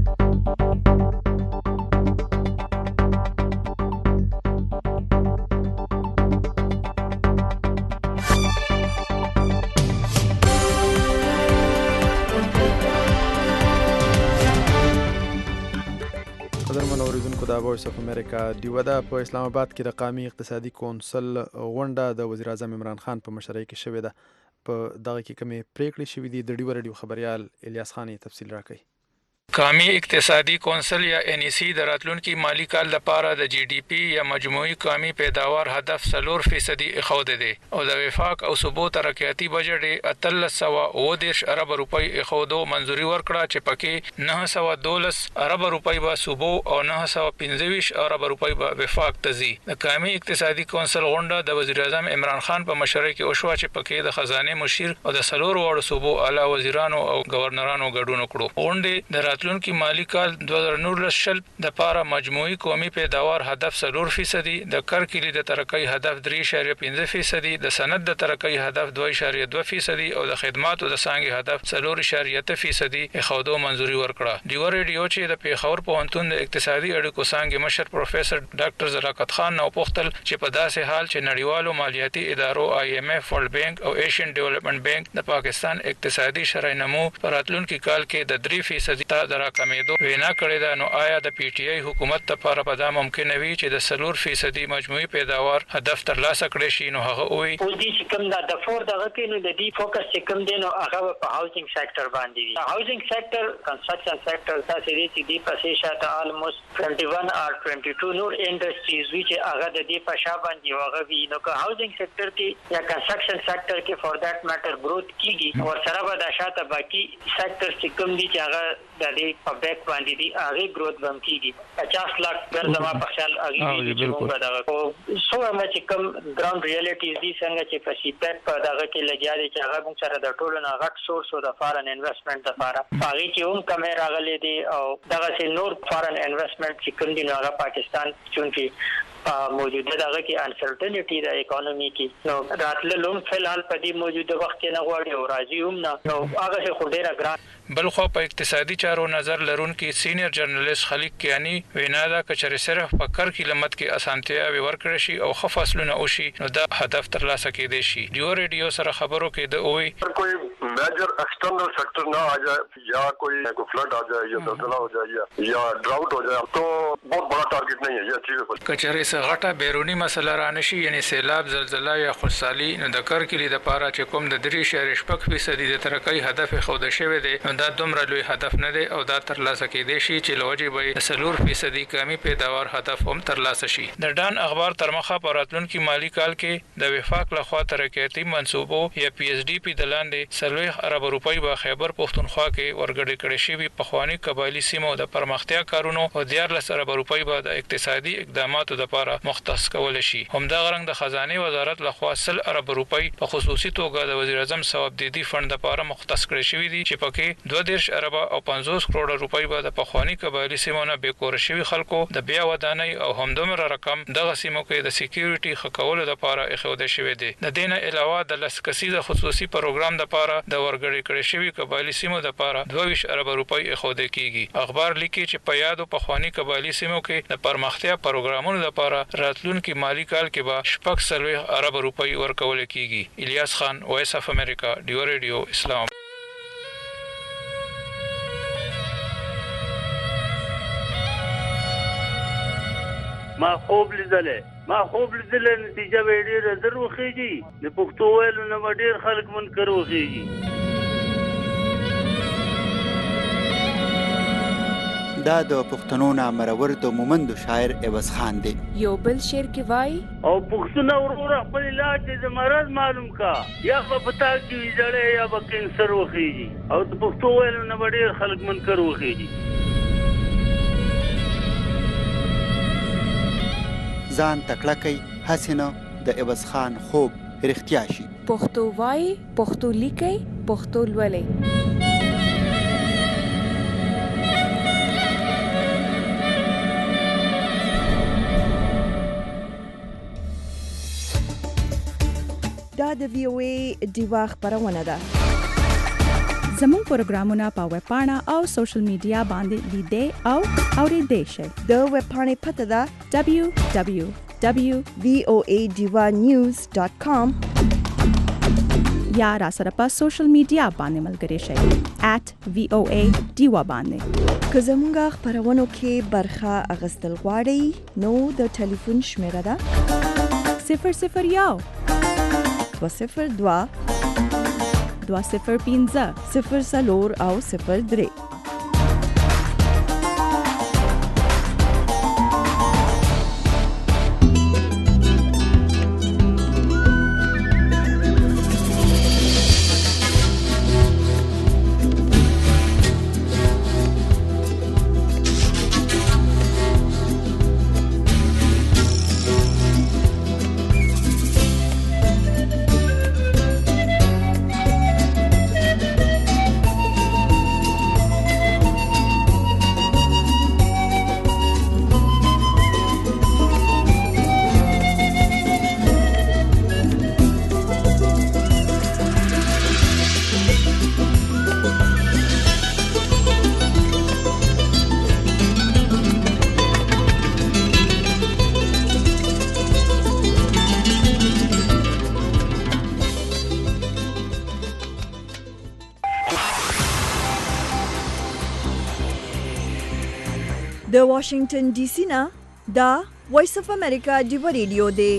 د وایس اف امریکا ډیوه ده په اسلام آباد کې د قومي اقتصادي کونسل غونډه د وزیر اعظم عمران خان په مشرۍ کې شوې ده. په دغه کې کومې پریکړې شوې دي د ډیوه ریډیو خبریال الیاس خان تفصیل راکوي. قومي اقتصادي کونسل یا ان ای سی د راتلونکي مالی کال لپاره د جی ډي پی یا مجموعي قومي پیداوار هدف څلور فیصدي ایښودی دی او د وفاق او صوبو ترقیاتي بجټ یې اتلس سوه اووه دېرش اربه روپۍ ایښودو منظوري ورکړه چې پکې نهه سوه دولس اربه روپۍ به صوبو او نهه سوه پنځه ویشت اربه روپۍ به وفاق ته ځي. د قومي اقتصادي کونسل غونډه د وزیر اعظم عمران خان په مشرۍ کې وشوه چې پکې د خزانې مشیر او د څلورو واړو صوبو اعلی وزیرانو او ګورنرانو ګډون وکړو. غونډې د راتلونکي مالی کال دوه زره نولس شل د پاره مجموعي قومي پیداوار هدف څلور فیصدي د کرکلی د ترقۍ هدف درې اعشاریه پنځه فیصدي د صنعت د ترقۍ هدف دوه اعشاریه دوه فیصدي او د خدماتو د څانګې هدف څلور اعشاریه ته فیصدي اخودو منځوري ورکړه دیو ریډیو چې د پیښور پوهنتون د اقتصادي اړیکو څانګې مشر پروفیسور ډاکټر زلاقت خان نو پوښتل چې په داسې حال چې نړیوالو مالیاتي ادارو آی ایم ایف ورلد بانک او ایشین ډیولپمنٹ بانک د پاکستان اقتصادي شرای نمو په راتلونکي کال کې د درې فیصدي ته د راکمېدو وینا کړې ده، نو آیا د پی ټی آی حکومت لپاره په دا ممکن وي چې د څلور فیصدي مجموعي پیداوار هدف ترلاسه کړي شي؟ نو هغه وایي او دې چې کوم دا د فور دغه کې نو د دې فوکس چې کوم دی نو هغه په هاوسینګ سېکټر باندې وي. هاوسینګ سېکټر کنسټرکشن سېکټر تاسو دې چې دې پسې شاته آلموست ټوئنټي ون اور ټوئنټي ټو نور انډستریز وی چې هغه د دې په شا باندې هغه وی نو که هاوسینګ سېکټر کې یا کنسټرکشن سېکټر کې فور دیٹ میټر گروث کیږي او سره به د شاته باقي سېکټر چې کوم دي چې هغه د دې په بیک باندې دي هغه گروث هم کیږي. پچاس لک ګرځما په خیال هغه دي چې دا او سو هم چې کوم ګراوند ریالټیز دي څنګه چې په سیپټ په دغه کې لګیا دي چې هغه موږ سره د ټولو نه غټ سورس او د فارن انویسټمنٹ لپاره هغه چې هم کمه راغلي دي او دغه سي نور فارن انویسټمنٹ چې کوم دي نو هغه پاکستان چونکی موجوده دغه کې انسرټینټی د اکانومي کې نو راتللوم فلحال په دې موجوده وخت کې نه غواړي او راځي هم نه نو هغه څه خو ډیره ګران. بل خو په اقتصادي چارو نظر لرونکي سینیئر جرنالیست خلیق کیانی وینا دا کچره صرف په کار کې لمت کې اسانتیا ورکړي شي او خفصلونه او شي نو دا هدف ترلاسه کېدی شي. دیو ریډیو سره خبرو کې د اووي کوئی میجر ایکسٹرنل فیکٹر نہ آ جائے یا کوئی کوئی فلڈ آ جائے یا زلزلہ ہو جائے یا ڈراؤٹ ہو جائے تو بہت بڑا ٹارگٹ نہیں ہے یہ اچیویبل. کچره څه غټه بیرونی مسله رانشي یعنی سیلاب زلزلہ یا خصالی نو د کار کې د پاره چې کوم د درې شریش پک فیصدي د ترقۍ هدف خوده شوی دی نو دا دومره لوی هدف نه دی او دا ترلاسه کېدی شي چې لوجه به څلور فیصدي کمی پیداوار هدف هم ترلاسه شي. د ډان اخبار تر مخه په راتلونکي مالی کال کې د وفاق لخوا ترقیاتي منصوبو یا پی ایچ ډی پی د لاندې څلوېښت ارب روپۍ به خیبر پښتونخوا کې ورګړې کړې شوي پخواني قبایلي سیمو د پرمختیا کارونو او دیارلس ارب روپۍ به د اقتصادي اقداماتو لپاره مختص کول شي. همدغه رنګ د خزانه وزارت لخوا سل ارب روپۍ په خصوصي توګه د وزیر اعظم ثواب دیدی فند لپاره مختص کړې شوي دي چې پکې دوه دېرش ارب او پنځوس کروڑه روپۍ به د پخواني قبایلي سیمو نه بیکور شوي خلکو د بیا ودانۍ او همدومره رقم دغه سیمو کې د سکیورټي خکولو لپاره اخوده شوی دی. د دې نه علاوه د لس کسیزه خصوصي پروګرام لپاره د ورګړې کړې شوي قبایلي سیمو لپاره دوه ویشت ارب روپۍ اخوده کیږي. اخبار لیکي چې په یادو پخواني قبایلي سیمو کې د پرمختیا پروګرامونو لپاره راتلونکي مالی کال کې به شپږ څلوېښت ارب روپۍ ورکول کیږي. الیاس خان، وایس اف امریکا، ډیو ریډیو، اسلام. ما خوب لیدلې ما خوب لیدلې نتیجه به ډېره زر وخیږي د پښتو ویلو نه به ډېر خلک منکر وخیږي. دا د پښتنو نامرور د مومندو شاعر عوض خان دی. یو بل شعر کې وای او پښتون وروره خپل علاج د مرض معلوم کا یا په پتا کې ویځړې یا به کینسر وخیږي او د پښتو ویلو نه به ډېر خلک منکر وخیږي. ځان تکړه کوي هسې نه د عوض خان خوب رښتیا شي. پښتو وای، پښتو لیکي، پښتو لولئ. دا د وی او ای ډیوا خبرونه ده. زموږ پروګرامونه په ویب پاڼه او سوشل میډیا باندې لیدئ او اورېدئ شئ. د ویب پاڼې پته ده دبلیو دبلیو دبلیو ډاٹ وی او ای ډیوا نیوز ډاټ کام یا را سره په سوشل میډیا باندې ملګري شئ ایټ وی او ای ډیوا باندې. که زموږ خبرونو کې برخه اخیستل غواړئ نو د ټلیفون شمیره ده صفر صفر یو دوه صفر دوه دوه صفر پنځه صفر څلور او صفر درې. د واشنگټن ډي سي نه دا وایس اف امریکا ډیو ریډیو دی.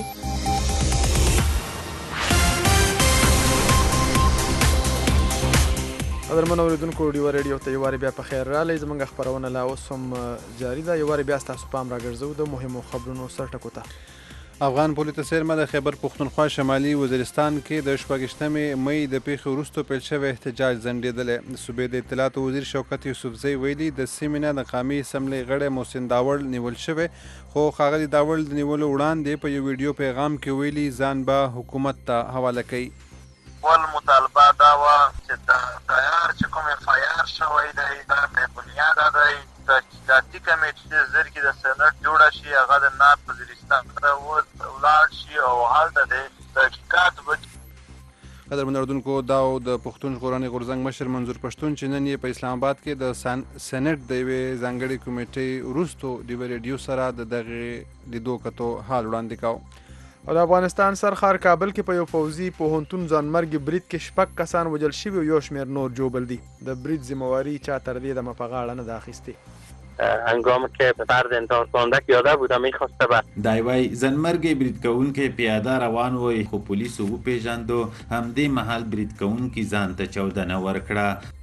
قدرمن اوریدونکو ډیو ریډیو ته یو وارې بیا په خیر راغلی. زموږ خپرونه لا اوس هم جاري ده. یو وارې بیا ستاسو پام راګرځوو د مهمو خبرونو سرټکو ته. افغان پولیس څیرمه د خیبر پښتونخوا شمالي وزیرستان کې د شپږشتمې مئی د پیښې وروسته پیل شوی احتجاج ځنډېدلی. د صوبې د اطلاعاتو وزیر شوکت یوسفزۍ ویلي د سیمې نه د قامي اسمبلۍ غړی محسن داوړ نیول شوی، خو ښاغلي داوړ د نیولو وړاندې په یو ویډیو پیغام کې ویلي ځان به حکومت ته حواله کوي. ول مطالبه دا وه چې د تیار چې کوم اف آی آر شوی دی دا بې بنیاده دی. تحقیقاتي کمیټې چې زر کې د سینټ جوړه شي هغه د نارت وزیرستان ته ولاړ شي او هلته د تحقیقات وکړي. قدرمن اردوونکو دا د پښتون ژغورنې غورځنګ مشر منظور پښتون چې نن یې په اسلام آباد کې د سینټ د یوې ځانګړې کمیټې وروستو ډیو ریډیو سره د دغې لیدو کتو حال وړاندې کاوه. او د افغانستان سرخار کابل کې په یو پوځي پوهنتون ځانمرګي برید کې شپږ کسان وژل شوي او یو شمېر نور جوبل دي. د برید ذمهواری چا تر دې دمه په غاړه نه ده اخیستې. هنگامی که به فرد انتحار کننده پیاده بود میخواسته به دایوای زنمرګي برید کوونکی پیاده روان وای خو پولیسو وپیژندو. همدې مهال برید کوونکي ځان ته چاودنه ورکړه.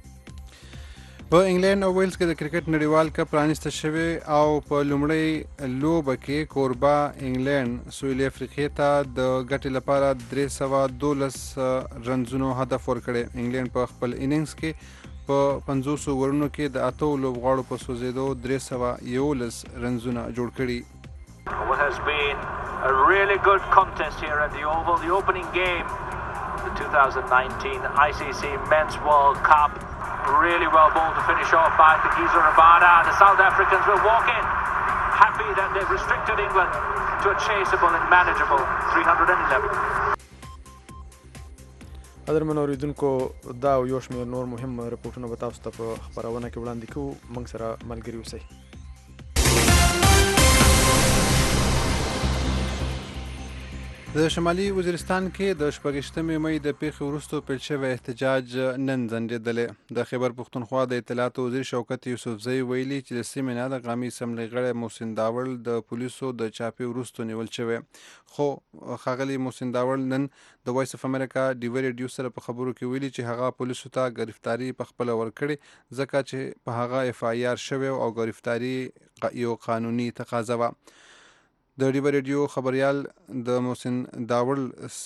په انګلند او ویلز کې د کرکټ نړیوال کپ پرانیسته شوی او په لومړۍ لوبه کې کوربا انګلند سویلي افریقې ته د ګټې لپاره درې سوه دولس رنزونو هدف ورکړی. انګلند په خپل اننګز کې په پنځوسو اورونو کې د اتو لوبغاړو په سوځېدو درې سوه یولس رنزونه جوړ کړي. What has been a really good contest here at the Oval, the opening game, the two thousand nineteen I C C Men's World Cup. Really well ball to finish off by Kagiso Rabada. The South Africans will walk in happy that they've restricted England to a chaseable and manageable three hundred eleven. قدرمن اوریدونکو دا او یو شمېر نور مهم رپورټونه به تاسو ته په خپرونه کې وړاندې کوو. موږ سره ملګري اوسئ. د شمالي وزیرستان کې د شپږشتمې مئی د پیښې وروسته پیل شوی احتجاج نن ځنډېدلی. د خیبر پښتونخوا د اطلاعاتو وزیر شوکت یوسفزۍ ویلي چې د سیمې نه د قامي اسمبلۍ غړی محسن داوړ د پولیسو د چاپې وروسته نیول شوی، خو ښاغلي محسن داوړ نن د وایس اف امریکا ډیو ریډیو سره په خبرو کې ویلي چې هغه پولیسو ته ګرفتاري پخپله ورکړې ځکه چې په هغه اف آی آر شوی او ګرفتاري یو قانوني تقاضا وه. د ډیو ریډیو خبریال د محسن داوړ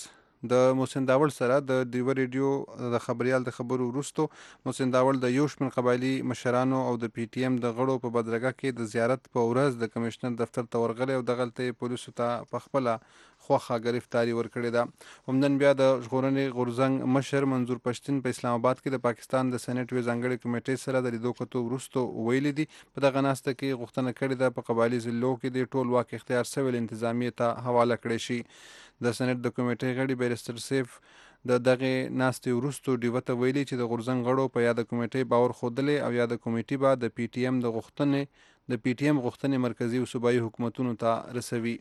د محسن داوړ سره د ډیو ریډیو د خبریال د خبرو وروسته محسن داوړ د یو شمېر قبایلي مشرانو او د پی ټي ایم د غړو په بدرګه کې د زیارت په ورځ د کمشنر دفتر ته ورغلی او دغلته یې پولیسو ته پخپله خوښه ګرفتاري ورکړې ده. همدن بیا د ژغورنې غورځنګ مشر منظور پښتون په اسلام آباد کې د پاکستان د سینټ یوې ځانګړې کمیټې سره د لیدو کتو وروسته ویلي دي په دغه ناسته کې غوښتنه کړې ده په قبایلي ضلعو کې د ټول واک اختیار سویل انتظامیې ته حواله کړی شي. د سینټ د کمیټې غړي بیرستر سیف د دغې ناستې وروسته ډیوه ته ویلي چې د غورځنګ غړو په یاده کمیټې باور ښودلی او یاده کمیټې به د پی ټي ایم د غوښتنې د پی ټي ایم غوښتنې مرکزي او صوبایي حکومتونو ته رسوي.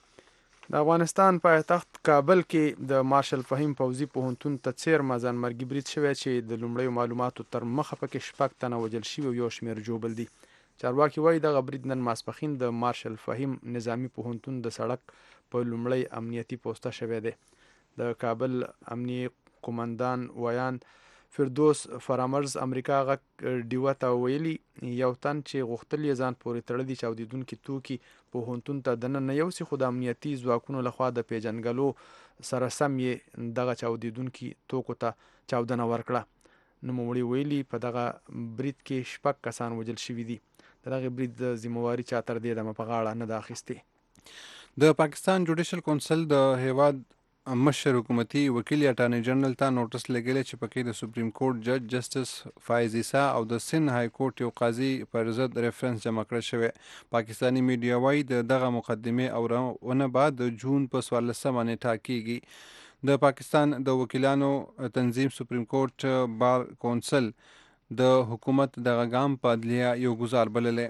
د افغانستان پایتخت کابل کې د مارشل فهیم پوځي پوهنتون ته څیرمه ځانمرګي برید شوی چې د لومړیو معلوماتو تر مخه پکې شپږ تنه وژل شوي او یو شمېر جوبل دي. چارواکي وایي دغه برید نن ماسپښین د مارشل فهیم نظامي پوهنتون د سړک په لومړی امنیتي پوسته شوی دی. د کابل امنیي قومندان ویان فردوس فرامرز امریکا غږ ډیوه ته ویلي یو تن چې غوښتل یې ځان پورې تړلي چاودېدونکي توکي پوهنتون ته دننه یوسي خو د امنیتي ځواکونو لخوا د پیژنګلو سره سم یې دغه چاودېدونکي توکو ته چاودنه ورکړه. نوموړي ویلي په دغه برید کې شپږ کسان وژل شوي دي. د دغې برید د ذمهواري چا تر دې دمه په غاړه نه ده اخیستې. د پاکستان جوډیشل کونسل د هیواد مشر حکومتي وکیل اټارنی جنرال ته نوټس لګیلی چې پکې د سپریم کورټ جج جسټس فایز عیسی او د سند های کورټ یو قاضي پر ضد ریفرنس جمع کړی شوی. پاکستانی میډیا وایي د دغه مقدمې اورونه به د جون په څوارلسمه نیټه کیږي. د پاکستان د وکیلانو تنظیم سپریم کورټ بار کونسل د حکومت دغه ګام په عدلیه یو ګزار بللی.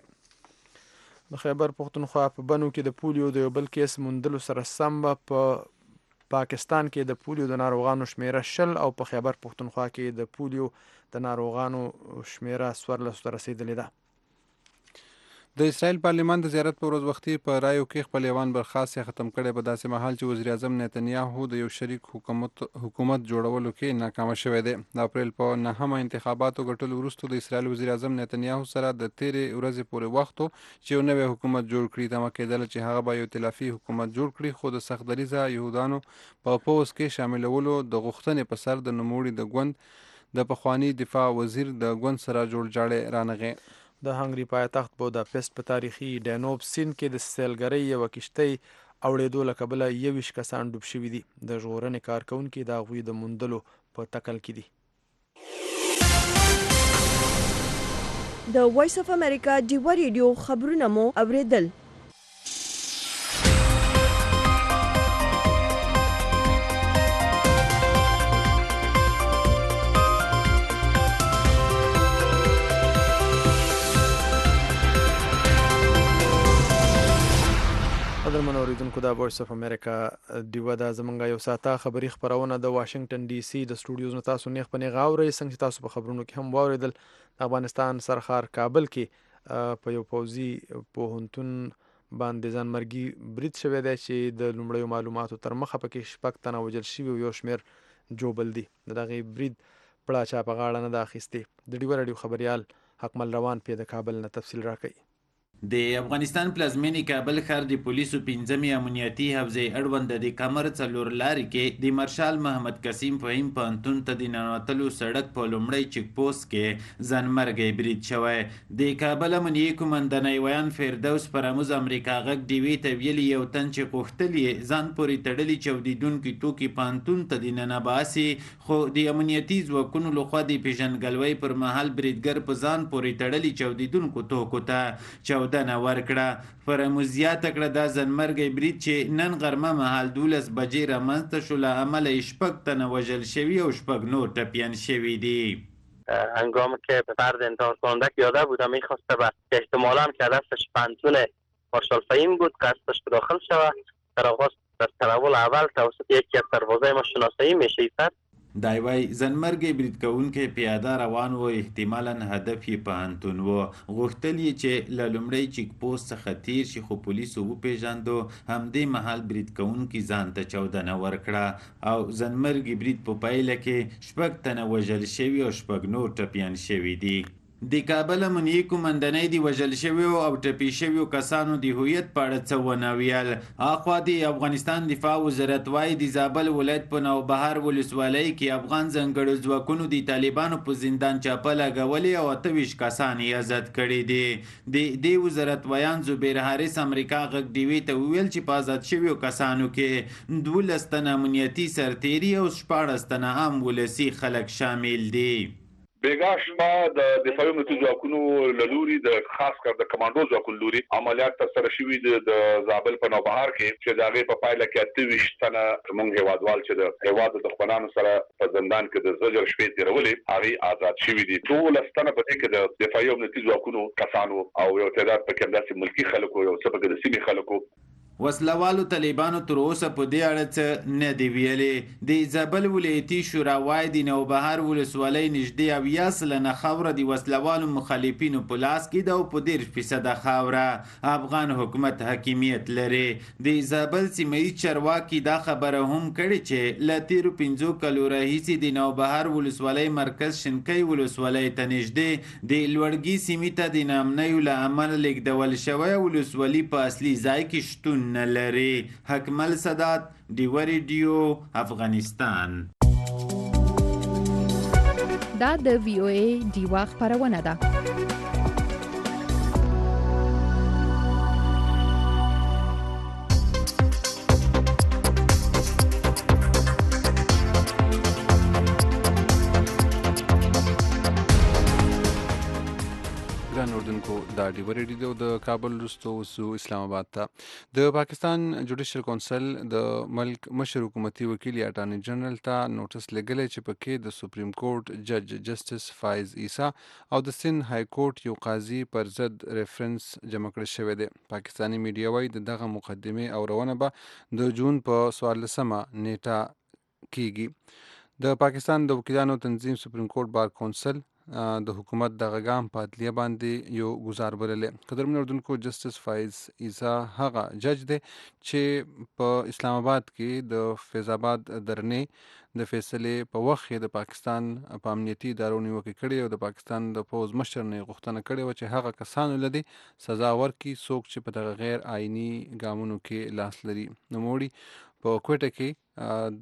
د خیبر پښتونخوا په بنو کې د پولیو د یو بل کیس موندلو سره سم په پاکستان کې د پولیو د ناروغانو شمیره شل او په خیبر پښتونخوا کې د پولیو د ناروغانو شمیره څوارلسو ته رسیدلې ده. د اسرائیل پارلمان د زیارت په ورځ وختي په رایو کې خپل ایوان برخاست ختم کړی په داسې مهال چې وزیر اعظم نتنیاهو د یو شریک حکومت حکومت جوړولو کې ناکامه شوی دی. د اپریل په نهمه انتخاباتو ګټلو وروسته د اسرائیل وزیر اعظم نتنیاهو سره د تیرې ورځې پورې وخت چې یو نوی حکومت جوړ کړي. تمه کېدله چې هغه به یو ائتلافي حکومت جوړ کړي، خو د سخت دریځه یهودانو په پوځ کې شاملولو د غوښتنې په سر د نوموړي د ګوند د پخواني دفاع وزیر د ګوند سره جوړ جاړی رانغی. د هنګري پایتخت بوداپست په تاریخي ډانوب سیند کې د سیلګرۍ یوه کښتۍ اوړېدو له کبله یویشت کسان ډوب شوي دي. د ژغورنې کارکوونکي د هغوی د موندلو په تکل کې دي. د وایس اف امریکا ډیوا ریډیو خبرونه مو اوریدل. قدرمن اوریدونکو، د وایس اف امریکا ډیوا دا زمونږ یو ساعته خبري خپرونه د واشنگټن ډي سي د سټوډیوز نه تاسو نیغ په نیغه اورئ. څنګه چې تاسو په خبرونو کې هم واورېدل، د افغانستان سرخار کابل کې په یو پوځي پوهنتون باندې ځانمرګي برید شوی دی چې د لومړیو معلوماتو تر مخه پکې شپږ تنه وژل شوي او یو شمېر جوبل دي. د دغې برید پړه چا په غاړه نه ده اخیستې. د ډیوا راډیو خبریال حکمل روان پې د کابل نه تفصیل راکوي. د افغانستان پلازمینې کابل ښار د پولیسو پنځمې امنیتي حوزې اړوند د کمر څلور لارې کې د مارشال محمد قسیم فهیم پوهنتون ته د ننوتلو سړک په لومړی چیک پوسټ کې ځانمرګی برید شوی. د کابل امنیې قومندانۍ ویان فردوس پراموز امریکا غږ ډیوې ته ویلي یو تن چې غوښتل یې ځان پورې تړلي چاودیدونکي توکي پوهنتون ته د ننه باسي، خو د امنیتي ځواکونو لخوا د پیژندګلوۍ پر مهال بریدګر په ځان پورې تړلي چاودیدونکو توکو ته دنه ورکړه. فرموز زیاته کړه دا ځانمرګی برید چې نن غرمه مهال دولس بجې رامنځته شو، له امله یې شپږ تنه وژل شوي او شپږ نور ټپیان شوي دي. هنگامی که به فرد انتحار کننده یاده بودم میخواسته به احتمالا که دستش پنتون مارشال فهیم بود قصدش داخل شود. در آغاز در تناول اول توسط یکی از سربازای ما شناسایی میشه ایستد. دای وای ځانمرګی برید کوونکی پیاده روان و، احتمالا هدف یې پوهنتون و. غوښتل یې چې له لومړی چیک پوسټ څخه تیر شي، خو پولیسو وپیژندو. همدې مهال برید کوونکي ځان ته چاودنه ورکړه او ځانمرګي برید په پایله کې شپږ تنه وژل شوي او شپږ نور ټپیان شوي دي. د کابل امنیې قومندانۍ د وژل شویو او ټپي شویو کسانو د هویت په اړه څه ونه ویل. اخوا د افغانستان دفاع وزارت وایي د زابل ولایت په نوبهار ولسوالۍ کې افغان ځانګړو ځواکونو د طالبانو په زندان چاپه لګولې او اته ویشت کسان یې ازاد کړي دي. د دې وزارت ویان زبیر حارث امریکا غږ ډیوې ته وویل چې په ازاد شویو کسانو کې دولس تنه امنیتي سرتیري او شپاړس تنه عام ولسي خلک شامل دي. بیګا شپه د دفاعي امنیتي ځواکونو له لوري د خاص کر د کمانډو ځواکونو لوري عملیات ترسره شوي د زابل په نوبهار کې چې د هغې په پایله کې اته ویشت تنه زموږ هیوادوال چې د هیواد د دښمنانو سره په زندان کې د زجر شپې تېرولې هغې آزاد شوي دي. دولس تنه په دې کې د دفاعي امنیتي ځواکونو کسانو او یو تعداد پکې همداسې ملکي خلکو یو څه پکې د سیمې خلکو. وسلوالو طالبانو تر اوسه په دې اړه څه نه دی ویلي. د زابل ولایتي شورا وایي د نوبهار ولسوالۍ نږدې اویا سلنه خاوره د وسلوالو مخالفینو په لاس کې ده او په دېرش فیصده خاوره افغان حکومت حاکمیت لري. د زابل سیمهیز چارواکي دا خبره هم کړې چې له تېرو پنځو کالو راهیسې د نوبهار ولسوالۍ مرکز شنکۍ ولسوالۍ ته نږدې د لوړګي سیمې ته د ناامنیو له امله لیږدول شوی ولسوالي په اصلي ځای کې شتون نه لري. حکمل سادات، ډیوا ریډیو، افغانستان. دا د وی او ای ډیوا خبرونه ده. دا ډیوا ریډیو د کابل وروسته اوسو اسلام آباد ته. د پاکستان جوډیشل کونسل د ملک مشر حکومتي وکیل یا اټارنی جنرال ته نوټس لګلی چې پکې د سپریم کورټ جج جسټس فایز عیسی او د سند های کورټ یو قاضي پر ضد ریفرنس جمع کړی شوی دی. پاکستاني میډیا وایي د دغه مقدمې اورونه به د جون په څوارلسمه نیټه کیږي. د پاکستان د وکیلانو تنظیم سپریم کورټ بار کونسل د حکومت د غام په عدلیه باندې یو گزار بللې. قدرمن اردوونکو جسټس فایز عیسی هغه جج دی چې په اسلام آباد کې د فیض آباد درنې د فیصلې په وخت د پاکستان په امنیتي ادارو نیوکه کړې او د پاکستان د پوز مشر نه غوښتنه کړې و چې هغه کسانو لدی سزا ورکړي څوک چې په دغه غیر آئینی ګامونو کې لاس لري. نوموړي په کوټه کې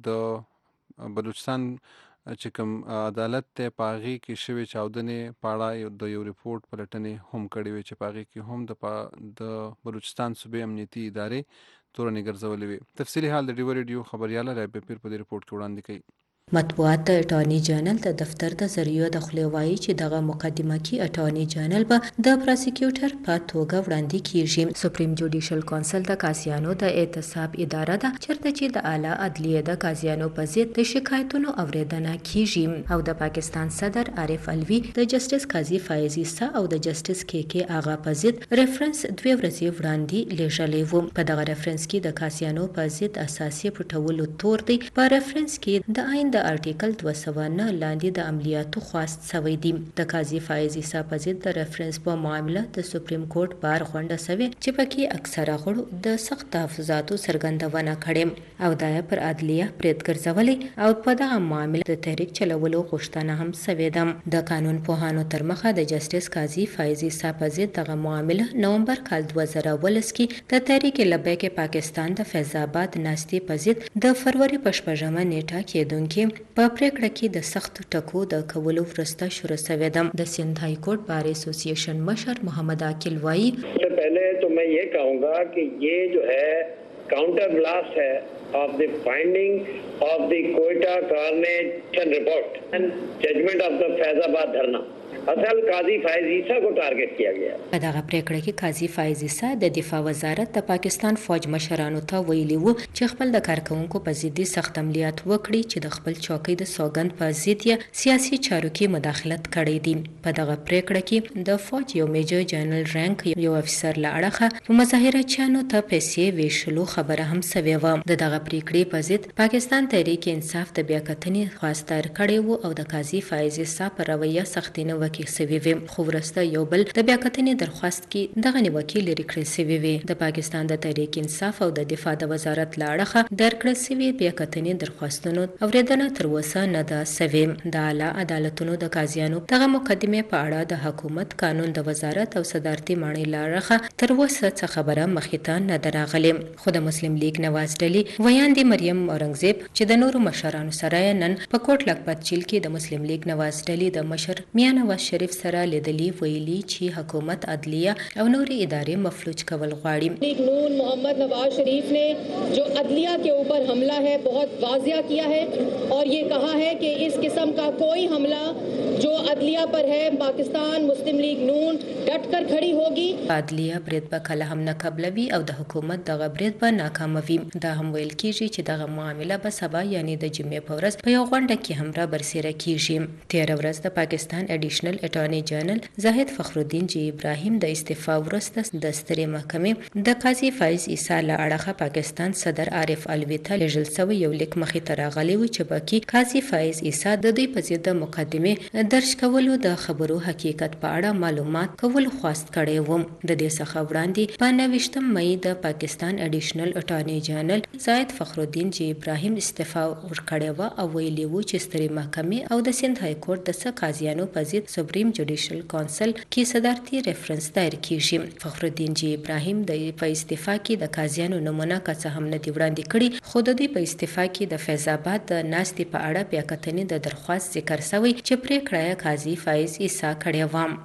د بلوچستان چې کوم عدالت ته پاغي کې شوی چاودنې پاړه د یو ریپورت پلټنې هم کړی وي چې پاغي کې هم د د بلوچستان صوبې امنیتي ادارې تورنې ګرځولې وي. تفصیلی حال د ډیو ریډیو خبرياله رابع پیر په دې ریپورت کې وړاندې کوي. مطبوعات د اټارنی جنرال د دفتر د ذریعو د خلوایي چې دغه مقدمه کې اټارنی جنرال به د پروسیکیوټر په توګه وړاندې کیږي. سپریم جوډیشل کونسل د قاضیانو د اعتصاب اداره ده چرته چې د اعلی عدلیه د قاضیانو په ضد د شکایتونو اوریدنه کیږي او د پاکستان صدر عارف الوی د جسټس قاضي فایز عیسی او د جسټس کې کې آغا په ضد ریفرنس دوه ورځې وړاندې لیږلی و. په دغه ریفرنس کې د قاضیانو په ضد اساسي پټولو تور دی. په ریفرنس کې د آئین د ارټیکل دوه سوه نه لاندې د عملیاتو خواست شوی دی. د قاضي فایز عیسی په ضد د ریفرنس په معامله د سپریم کورټ بار غونډه شوې چې پکې اکثره غړو د سخت تحفظاتو څرګندونه کړې او دا پر عدلیه پرېد ګرځولې او په دغه معامله د تحریک چلولو غوښتنه هم شوې ده. د قانون پوهانو تر مخه د جسټس قاضي فایز عیسی په ضد دغه معامله نومبر کال دوه زره ولس کې د تحریک لبیک پاکستان د فیض آباد ناستې په ضد د فروری په شپږمه نیټه کېدونکې په پریکړه کې د سخت ټکو د کولو وروسته شروع شوې ده. د سند های کورټ بار ایسوسییشن مشر محمد عاقل وایي सबसे पहले तो मैं ये कहूँगा कि ये जो है काउंटर ब्लास्ट है of the finding of the Quetta Carnation report and judgment of the Faizabad Dharna. اصل قاضي فایز عیسی کو ټارګټ کیا گیا. په دغه پریکړه کې قاضي فایز عیسی د دفاع وزارت د پاکستان فوج مشرانو ته ویلي وو چې خپل د کارکونکو په ضد سخت عملیات وکړي چې د خپل چوکۍ د سوګند په ضد یې سیاسي چارو کې مداخلت کړې دي. په دغه پریکړه کې د فوج یو میجر جنرال رانک یو افسر لاړه په مظاهره چانو ته پیسې ویشلو خبره هم سوي و. د دغه پریکړې په ضد پاکستان تحریک انصاف د بیاکتنې خواستار کړي وو او د قاضي فایز عیسی پر رویه سختینه کې سوي وي. خو ورسته یو بل د بیاکتنې درخواست کې دغه نیوکې لري کړل سوي وي. د پاکستان د تحریک انصاف او د دفاع د وزارت لاړه درکړل سوي بیاکتنې درخواستونو اوریدنه تر اوسه نه ده سوي. د اعلی عدالتونو د قاضیانو دغه مقدمه په اړه د حکومت قانون د وزارت او صدارتي معنی لاړه تر اوسه څه خبره مخې ته نه دراغلي. خو د مسلم لیگ نواز ډلې ویاندې مریم اورنګزیب چې د نورو مشرانو سره نن په کوټ لکپت چیل کې د مسلم لیگ نواز ډلې د مشر میاں نواز شریف سره لیدلی ویلي چې حکومت عدلیه او نوري ادارې مفلوج کول غواړي. نون محمد نواز Sharif ने जो अदलिया के ऊपर हमला है बहुत वाजिया किया है और ये कहा है कि इस किस्म का कोई हमला जो अदलिया पर है पाकिस्तान मुस्लिम लीग नून डट कर खड़ी होगी. عدلیه برید به کله هم نه قبلوي او د حکومت دغه برید به ناکاموي. دا هم ویل کیږي چې دغه معامله به سبا یعنی د جمعې په ورځ په یو غونډه کې هم را برسېره کیږي. تیر ورځ د پاکستان اډیشنل اټارنی جنرال زاهد فخرالدین جی ابراهیم د استعفا وروسته د سترې محکمې د قاضي فایز عیسی له اړخه پاکستان صدر عارف الوی ته لیږل شوی یو لیک مخې ته راغلی و چې پکې قاضي فایز عیسی د دوی په ضد د مقدمې درج کولو د خبرو حقیقت په اړه معلومات کول خواست کړی و. د دې څخه وړاندې په نوښتم مې د پاکستان اډیشنل اټارنی جنرال زاهد فخرالدین جی ابراهیم استعفا ورکړی و او ویلي و چې سترې محکمې او د سند های کورټ د څه قاضیانو په ضد سپریم جوډیشل کونسل کې صدارتي ریفرنس دایر کیږي. فخرالدین جی ابراهیم د په استعفا کې د قاضیانو نمونه که هم نه دی وړاندې کړي خو د دې په استعفا کې د فیض آباد د ناستې په اړه بیاکتنې د درخواست ذکر شوی چې پریکړه یې قاضي فایز عیسی کړې و.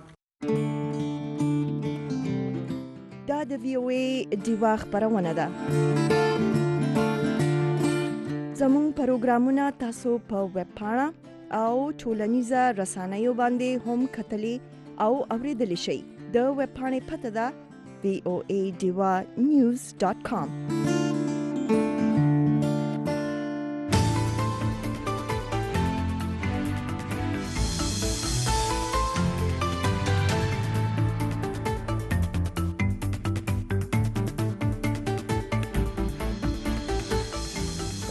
دا د وی او ای دیوا خبرونه ده. زموږ پروګرامونه تاسو په ویب پاڼه او ټولنیزه رسنیو باندې هم کتلی او اوریدلی شئ. د ویب پاڼې پته ده وی او ای دیوا نیوز ډاٹ کام.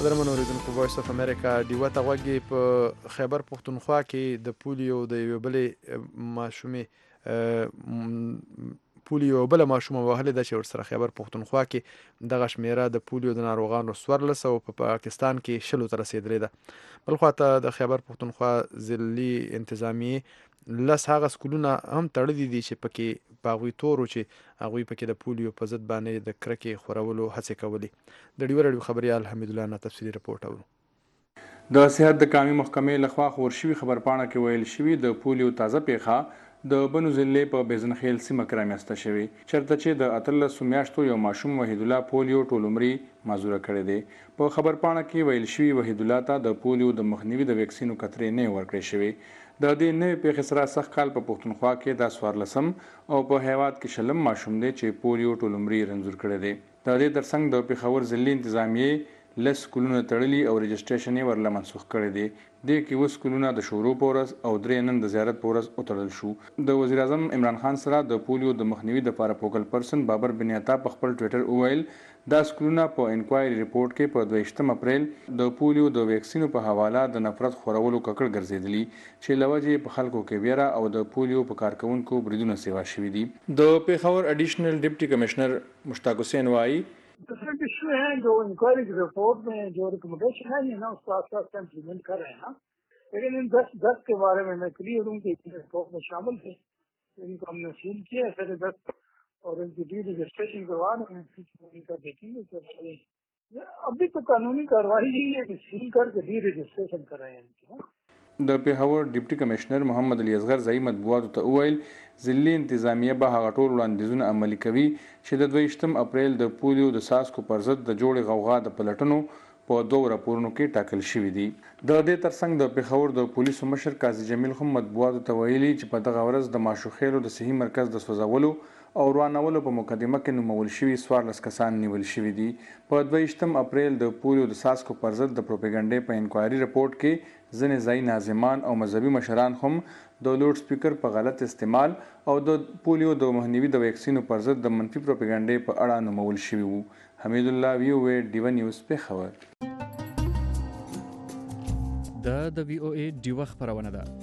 قدرمن اوریدونکو وایس اف امریکا ډیوه ته غوږی په خیبر پښتونخوا کې د پولیو د یو بلې ماشومې پولیو بل ماشومه وهلې ده چې ورسره خیبر پښتونخوا کې دغه شمیره د پولیو د ناروغانو څوارلس او په پاکستان کې شلو ته رسېدلې ده. بل خواته د خیبر پښتونخوا ضلعي انتظامیې لس هغه سکولونه هم تړلي دي چې پکې په هغوی تورو چې هغوی پکې د پولیو په ضد باندې د کرکې خورولو هڅې کولې. د ډیوه راډیو خبریال حمید الله نه تفصیلي رپورټ اورو. د صحت د قومي محکمې لخوا خپور شوي خبرپاڼه کې ویل شوي د پولیو تازه پیښه د بنو ضلع په بیزنخیل سیمه کې رامنځته شوې چېرته چې د اتلسو میاشتو یو ماشوم وحید الله پولیو ټول عمري معذوره کړی دی. په خبرپاڼه کې ویل شوي وحید الله ته د پولیو د مخنیوي د ویکسینو کترې نه ورکړې شوې. د دې نوې پیښې سره سږ کال په پښتونخوا کې دا څوارلسم او په هیواد کې شلم ماشوم دی چې پولیو ټول عمري رنځور کړی دی. د دې ترڅنګ د پېښور ضلعي انتظامیې لس سکولونه تړلي او رجسټریشن یې ورله منسوخ کړی دی. دې کې اووه سکولونه د شروع په ورځ او درې نن د زیارت په ورځ وتړل شو. د وزیر اعظم عمران خان سره د پولیو د مخنیوي دپاره فوکل پرسن بابر بن عطا په خپل ټویټر وویل دا سکولونه په انکوایري ریپورټ کې په دویشتم اپریل د پولیو د ویکسینو په حواله د نفرت خورولو ککړ ګرځېدلي چې له وجې په خلکو کې ویره او د پولیو په کارکوونکو بریدونه سیوا شوي دي. د پېښور اډیشنل ډیپټي کمشنر مشتاق حسین وایي डिफरेंट इशू हैं जो इंक्वायरी की रिपोर्ट में जो रिकमेंडेशन है ये ना उसको आस्ते आस्ते इम्प्लीमेंट कर रहे हैं ना. लेकिन इन दस दस के बारे में मैं क्लियर हूँ कि इस रिपोर्ट में शामिल थे. इनको हमने सील किया फिर दस और इनकी डी रजिस्ट्रेशन करवा रहे हैं. इनका देखेंगे कि अभी तो कानूनी कार्रवाई ही है कि सील करके डी रजिस्ट्रेशन कर रहे हैं इनकी. د پېښور ډیپټي کمشنر محمد علي اصغر ځایي مطبوعاتو ته وویل ضلعي انتظامیه به هغه ټول وړاندیزونه عملي کوي چې د دویشتم اپریل د پولیو د څاڅکو پر ضد د جوړې غوغا د پلټنو په دوو راپورونو کې ټاکل شوي دي. د دې ترڅنګ د پېښور د پولیسو مشر قاضي جمیل هم مطبوعاتو ته ویلي چې په دغه ورځ د ماشوخېلو د صحي مرکز د سوځولو او روانولو په مقدمه کې نومول شوي څوارلس کسان نیول شوي دي. په دویشتم اپریل د پولیو د څاڅکو پر ضد د پروپاګانډې په انکوایري رپورټ کې ځینې ځایي ناظمان او مذهبي مشران هم د لوډ سپیکر په غلط استعمال او د پولیو د مخنیوي د ویکسینو پر ضد د منفي پروپاګانډې په اړه نومول شوي وو. حمید الله وی او ای ډیوه نیوز پېښور. دا د وی او ای ډیوه خبرونه ده.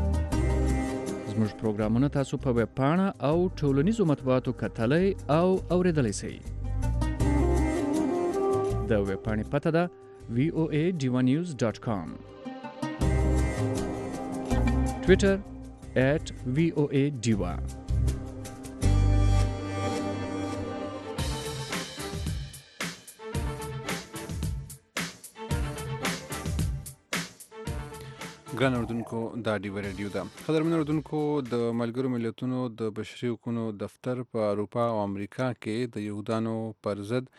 زموږ پروګرامونه تاسو په ویب پاڼه او ټولنیزو مطبوعاتو کتلی او اوریدلی شئ. د ویب پاڼې پته ده وی او ای ډیوه نیوز ډاټ کام. Twitter at V O A Diva. ګران اردوونکو دا ډیوه ریډیو ده. قدرمن اردوونکو د ملګرو ملتونو د بشري حقوقو دفتر په اروپا او امریکا کې د یهودانو پر ضد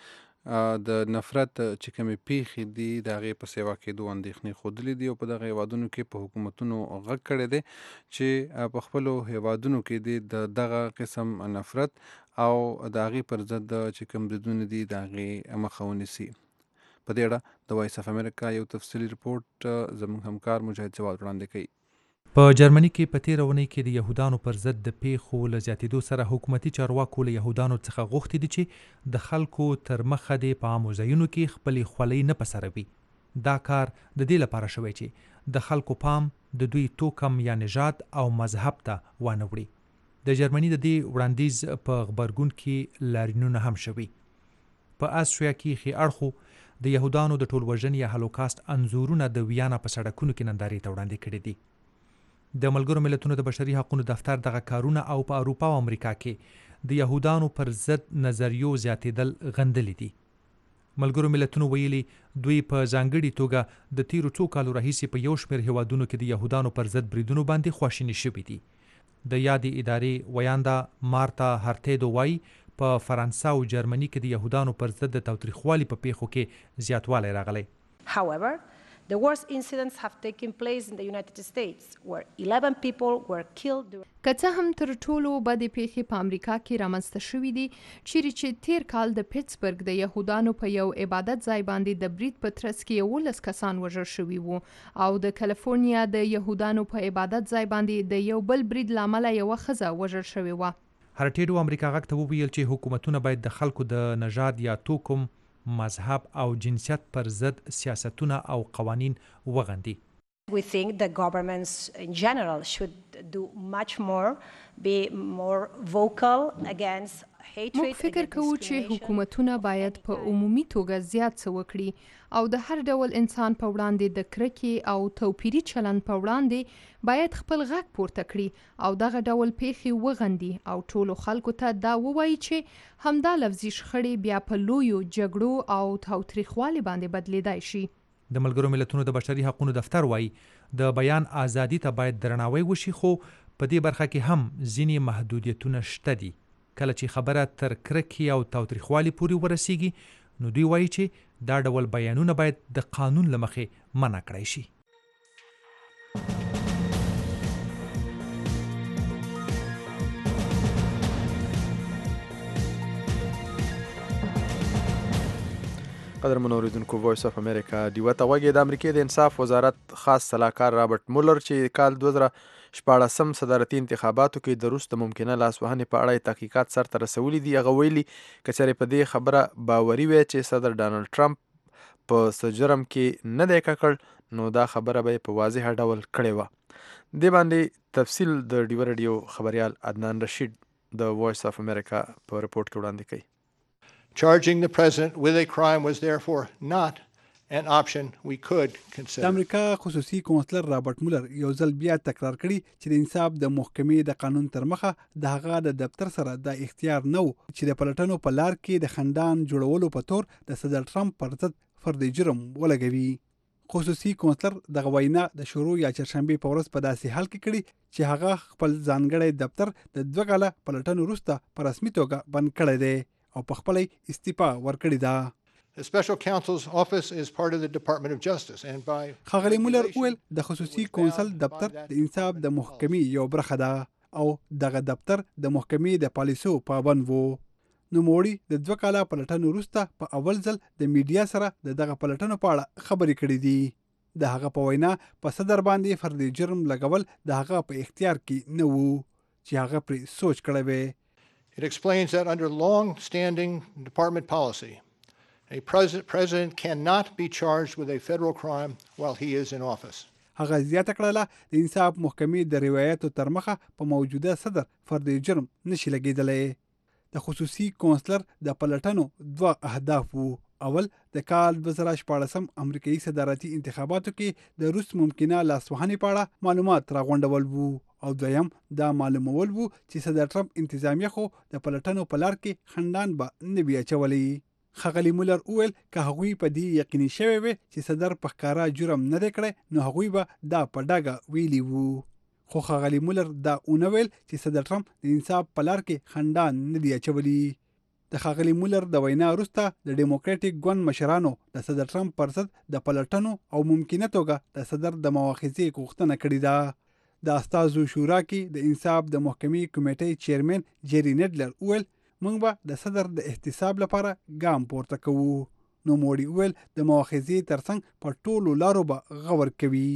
د نفرت چې کومې پیښې دي د هغې په سیوا کېدو اندېښنې ښودلې دي او په دغه هیوادونو کې په حکومتونو غږ کړی دی چې په خپلو هیوادونو کې دي د دغه قسم نفرت او د هغې پر ضد چې کوم بریدونه دي د هغې مخه ونیسي. په دې اړه د وایس اف امریکا یو تفصیلي رپورټ زموږ همکار مجاهد جواد وړاندې کوي. په جرمني کې په تېره اونۍ کې د یهودانو پر ضد د پیښو له زیاتېدو سره حکومتي چارواکو له یهودانو څخه غوښتي دي چې د خلکو تر مخه دې په عامو ځایونو کې خپلې خولۍ نه په سروي. دا کار د دې لپاره شوی چې د خلکو پام د دوی توکم یا نژاد او مذهب ته وانه وړي. د جرمني د دې وړاندیز په غبرګون کې لارینونه هم شوي. په آسټریا کې ښي اړخو د یهودانو د ټولوژنې یا هالوکاست انځورونه د ویانا په سړکونو کې نندارې ته وړاندې کړي دي. د ملګرو ملتونو د بشري حقوقو دفتر دغه کارونه او په اروپا او امریکا کې د یهودانو پر ضد نظریو زیاتېدل غندلي دي. ملګرو ملتونو ویلي دوی په ځانګړې توګه د تیرو څو کالو راهیسې په یو شمېر هیوادونو کې د یهودانو پر ضد بریدونو باندې خواشیني شوي دي. د یادې ادارې ویاندا مارتا هرتیدو وایي په فرانسه او جرمني کې د یهودانو پر ضد د تاوتریخوالي په پیښو کې زیاتوالی راغلی. However, the worst incidents have taken place in the United States, where eleven people were killed. که څه هم تر ټولو بدې پیښې په امریکا کې رامنځته شوي دي، چیرې چې تیر کال د پیټسبرګ د یهودانو په یو عبادت ځای باندې د برید په ترڅ کې یولس کسان وژل شوي وو، او د کالیفورنیا د یهودانو په عبادت ځای باندې د یو بل برید له امله یوه ښځه وژل شوې وه. هرټیډو امریکا غږ ته وویل چې حکومتونه باید د خلکو د نژاد یا توکم، مذهب او جنسیت پر ضد سیاستونه او قوانین وغندي. We think the governments in general should do much more, be more vocal against hatred. موږ فکر کوو چې حکومتونه باید په عمومي توګه زیات څه وکړي او د هر ډول انسان په وړاندې د کرکې او توپیري چلند په وړاندې باید خپل غږ پورته کړي او دغه ډول پیښې وغندي او ټولو خلکو ته دا ووایي چې همدا لفظي شخړې بیا په لویو جګړو او تاوتریخوالي باندې بدلیدای شي. د ملګرو ملتونو د بشري حقوقو دفتر وایي د بیان ازادي ته باید درناوی وشي، خو په دې برخه کې هم ځینې محدودیتونه شته دي. کله چې خبره تر کرکې او تاوتریخوالي پورې ورسیږي نو دوی وایي چې دا ډول بیانونه باید د قانون له مخې منع کړای شي. قدر من اوریدونکو وایس اف امریکا دیوه ته وګي د امریکای د انصاف وزارت خاص سلاکار رابرټ مولر چې کال دوه زره شپاړسم صدارتي انتخاباتو کې د روس د ممکنه لاسوهنې په اړه تحقیقات سرته رسولي دي. هغه ویلي که چېرې په دې خبره باوري وي چې صدر ډانلډ ټرمپ په څه جرم کې نه دی ککړ نو دا خبره به په واضح ډول کړې وه. دې باندې تفصیل د ډیوه رادیو خبریال عدنان رشید د وایس اف امریکا په رپورټ کې وړاندې کوي. Charging the president with a crime was therefore not an option we could consider. د امریکا خصوصي کونسلر رابرټ مولر یو ځل بیا تکرار کړي چې د انصاف د محکمې د قانون تر مخه د هغه د دفتر سره د اختیار نه و چې د پلټنو په لار کې د خندان جوړولو په تور د صدر ټرمپ پر ضد فردي جرم ولګوي. خصوصي کونسلر د وینا د شروع یا چهارشنبه په ورځ په داسې حال کې کړي چې هغه خپل ځانګړی دفتر د دوه کاله پلټنو وروسته په رسمي توګه بند کړی دی او په خپل استعفا ورکړی دا. The special counsel's office is part of the Department of Justice and by خغلی مولر ویل د خصوصي کونسل دفتر د انصاف د محکمې یو برخه ده او دغه دفتر د محکمې د پالیسو پابند وو. نو موړي د دوه کاله پلټنو وروسته په اول ځل د میډیا سره د دغه پلټنو په اړه خبرې کړې دي. د هغه په وینا په صدر باندې فردي جرم لګول د هغه په اختیار کې نه وو چې هغه پرې سوچ کړی وي. It explains that under long-standing department policy, a president, president cannot be charged with a federal crime while he is in office. هغه زیاته کړله د انصاف محکمې د روایتو تر مخه په موجوده صدر فردي جرم نشي لګېدلی. د خصوصي کونسلر د پلټنو دوه اهداف وو. اول د کال دوه زره شپاړسم امریکایي صدارتي انتخاباتو کې د روس ممکنه لاسوهنې په اړه معلومات راغونډول وو او دویم دا معلومول وو چې صدر ټرمپ انتظامیه خو د پلټنو په لار کې خندان به نه وي اچولی. خغلی مولر وویل که هغوی په دې یقیني شوی وي چې صدر په ښکاره جرم نه دی کړی نو هغوی به دا په ډاګه ویلي وو. خو خغلی مولر دا ونه ویل چې صدر ټرمپ د انصاف په لار کې خندان نه دی اچولی. د خغلی مولر د وینا وروسته د ډیموکراټیک ګوند مشرانو د صدر ټرمپ پر ضد د پلټنو او ممکنه توګه د صدر د مواخذې غوښتنه کړې ده. د استازو شورا کې د انصاف د محکمې کمیټې چیرمن جری نیډلر ویل موږ به د صدر د احتساب لپاره ګام پورته کوو. نو موړي ویل د مواخذې ترڅنګ په ټولو لارو به غور کوي.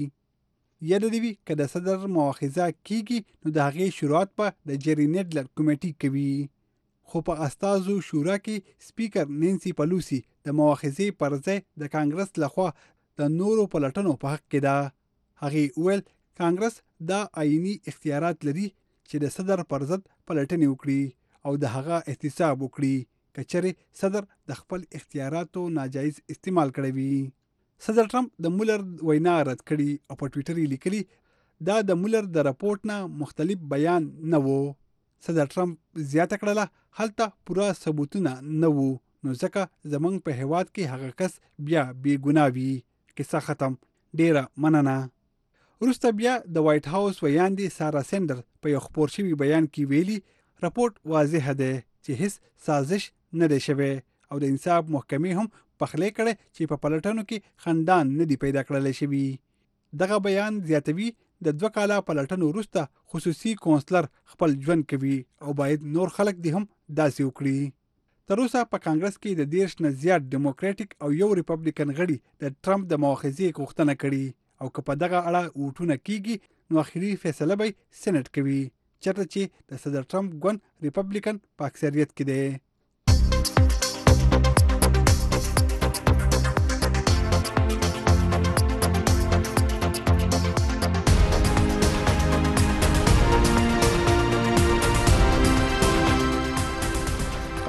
یاد دی وی که د صدر مواخذه کیږي نو د هغې شروعات به د جری نیډلر کمیټې کوي. خو په استازو شورا کې سپیکر نینسی پلوسی د مواخذې پر ځای د کانګرس لخوا د نورو پلټنو په حق کې ده. هغې ویل کانګرس دا آئینی اختیارات لري چې د صدر پر ضد پلټنې وکړي او د هغه احتساب وکړي که چېرې صدر د خپل اختیاراتو ناجایز استعمال کړی وي. صدر ټرمپ د مولر وینا رد کړي او په ټویټر یې لیکلي دا د مولر د راپورټ نه مختلف بیان نه وو. صدر ټرمپ زیاته کړله هلته پوره ثبوتونه نه وو نو ځکه زمونږ په هیواد کې هغه کس بیا بې ګناه وي. کیسه ختم. ډیره مننه. وروسته بیا د وایټ هاوس ویاندې سارا سینډر په یو خپور شوي بیان کې ویلي راپورټ واضح دی چې هیڅ سازش نه دی شوی او د انصاف محکمې هم پخلی کړی چې په پلټنو کې خندان نه دی پیدا کړلی شوي. دغه بیان زیاتوي د دوه کاله پلټنو وروسته خصوصي کونسلر خپل ژوند کوي او باید نور خلک دې هم داسې وکړي. تر اوسه په کانګرس کې د دېرش نه زیات ډیموکراټیک او یو ریپبلیکن غړي د ټرمپ د مواخذې غوښتنه کړي او که په دغه اړه ووټونه کیږي نو اخري فیصله به سېنټ کوي چېرته چې د صدر ټرمپ ګوند ریپبلیکن په اکثریت کې دی.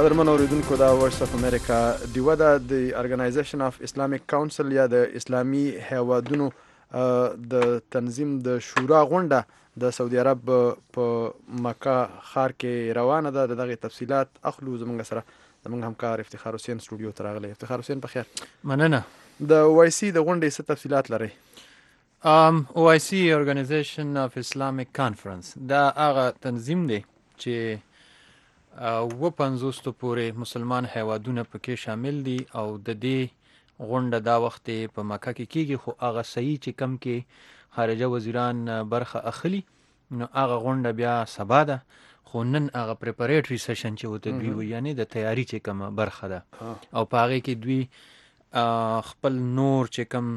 قدرمن اوریدونکو دا وایس اف امریکا دیوه ده د ارګنایزیشن اف اسلامیک کاونسل یا د اسلامي هیوادونو د تنظیم د شورا غونډه د سعودي عرب په مکه ښار کې روانه ده. د دغه تفصیلات اخلو زموږ سره زموږ همکار افتخار حسین سټوډیو ته راغلی. افتخار حسین په خیر. مننه. د او آی سی د غونډې څه تفصیلات لري؟ ام او آی سی ارګنایزیشن اف اسلامیک کانفرنس دا هغه تنظیم دی چې و پنځوستو پورې مسلمان هیوادونه پکې شامل دي او د دې غونډه دا وخت په مکه کې کیږي، خو هغه صحیح چې کم کې خارجه وزیران برخه اخلي نو هغه غونډه بیا سبا ده، خو نن هغه پریپریټری سیشن چې وته دوی وي یعنی د تیاری چې کومه برخه ده او په هغه کې دوی خپل نور چې کوم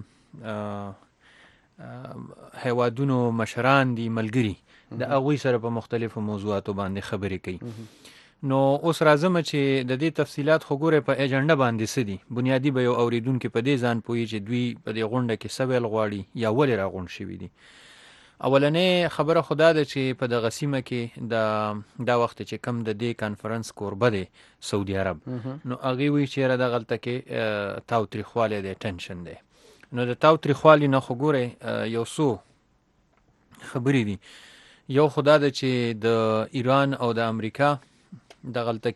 هیوادونو مشران دي ملګري د هغوی سره په مختلفو موضوعاتو باندې خبرې کوي. نو اوس راځم چې د دې تفصیلات خو ګوره په ایجنډا باندې څه دي. بنیادي به یو اوریدونکي په دې ځان پوهي چې دوی په دې غونډه کې څه ویل غواړي یا ولې راغونډ شوي دي. اولنۍ خبره خدا ده چې په دغه سیمه کې د دا وخت چې کم د دې کانفرنس کوربه دی سعودي عرب، نو هغوی وایي چېرې دغلته کې تاوتریخوالی دی، ټنشن دی. نو د تاوتریخوالي نه خو ګورئ یو څو خبرې دي. یو خو دا ده چې د ایران او د امریکا دغلته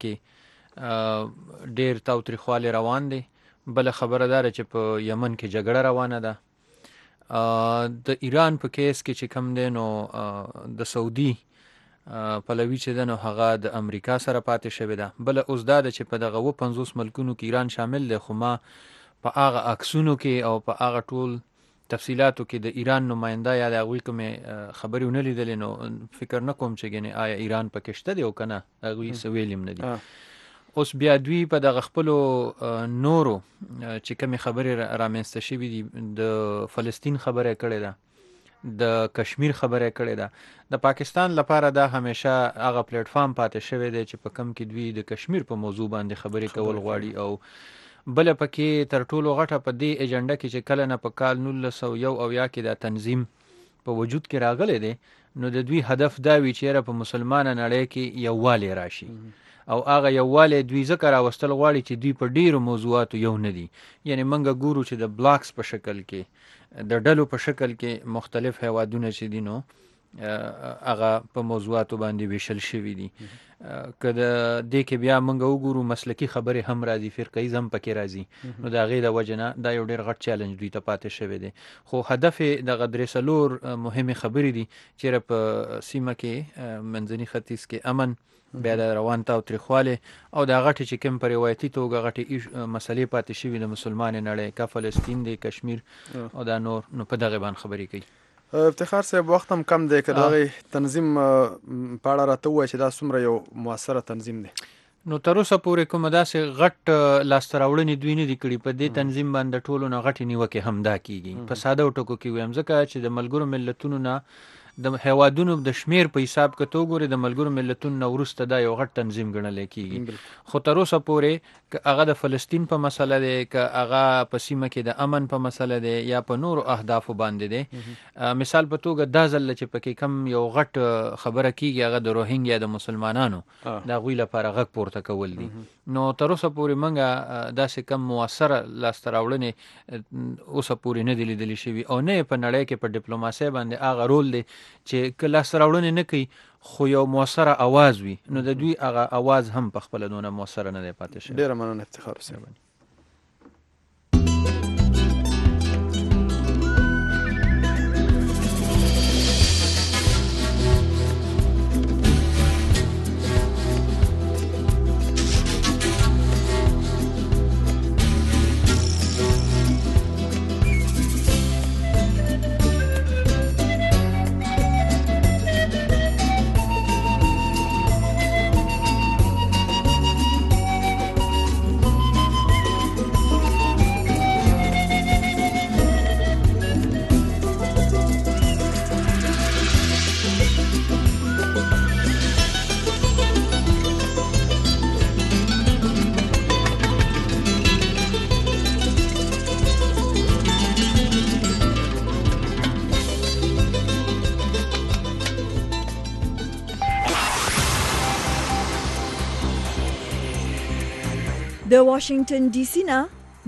کې ډیر تاوتریخوالی روان دی. بله خبره داره چې په یمن کې جګړه روانه ده. د ایران په کیس کې چې کم دی نو د سعودي پلوي چې ده نو هغه د امریکا سره پاتې شوې ده. بله اوس دا ده چې په دغه اووه پنځوس ملکونو کې ایران شامل دی، خو ما په هغه عکسونو کې او په هغه ټول تفصیلاتو کې د ایران نماینده یا د هغوی کومې خبرې ونه لیدلې، نو فکر نه کوم چې ګنې آیا ایران پکې شته دی او که نه، هغوی څه ویلي هم نه دي. اوس بیا دوی په دغه خپلو نورو چې کومې خبرې رامنځته شوي دي، د فلسطین خبره کړې ده، د کشمیر خبره کړې ده. د پاکستان لپاره دا همیشه هغه پلیټ فارم پاتې شوی دی چې په کم کې دوی د کشمیر په موضوع باندې خبرې کول غواړي. او بله پکې تر ټولو غټه په دې ایجنډا کې چې کله نه په کال نولس سوه یو اویا کې دا تنظیم په وجود کې راغلی دی، نو د دوی هدف دا وي چې یاره په مسلمانه نړۍ کې یووالی راشي او هغه یووالی دوی ځکه راوستل غواړي چې دوی په ډیرو موضوعاتو یو نه دي. یعنی موږ ګورو چې د بلاکس په شکل کې د ډلو په شکل کې مختلف هیوادونه چې دي نو هغه په موضوعاتو باندې ویشل شوي دي. که د دې کې بیا موږ وګورو مسلکي خبرې هم راځي، فرقیز هم پکې راځي، نو د هغې د وجې نه دا یو ډېر غټ چیلنج دوی ته پاتې شوی دی. خو هدف یې دغه درې څلور مهمې خبرې دي چېرې په سیمه کې منځني ختیځ کې امن، بیا د روان تاوتریخوالی او دا غټې چې کوم په روایتي توګه غټې مسلې پاتې شوي د مسلمانې نړۍ که فلسطین دی، کشمیر او دا نور، نو په دغې باندې خبرې کوي. افتخار صاحب وخت هم کم دی، که د هغې تنظیم په اړه راته ووایي چې دا څومره یو موثره تنظیم دی؟ نو تر اوسه پورې کومه داسې غټ لاسته راوړنې دوی نه دي کړي. په دې تنظیم باندې ټولو نه غټې نیوکې هم دا کېږي. په ساده ټکو کې ویم ځکه چې د ملګرو ملتونو نه د هیوادونو د شمیر په حساب کې تو ګوري د ملګرو ملتونو نه وروسته دا یو غټ تنظیم ګڼل کېږي. خو تر اوسه پورې که هغه د فلسطین په مسله دی، که هغه په سیمه کې د امن په مسله دی یا په نورو اهدافو باندې دی، مثال په توګه دا ځل چې پکې کم یو غټ خبره کېږي هغه د روهینګیا د مسلمانانو د هغوی لپاره غږ پورته کول دي. نو تر اوسه پورې موږ داسې کم موثره لاسته راوړنې اوسه پورې نه دي لیدلې شوي او نه یې په نړۍ کې په ډیپلوماسۍ باندې هغه رول دی چې که لاسته راوړنې نه کوي خو یو موثره اواز وي، نو د دوی هغه اواز هم په خپله دونه موثره نه دی پاتې شوی. ډېره مننه افتخار صاحب. د واشنگټن ډي سي نه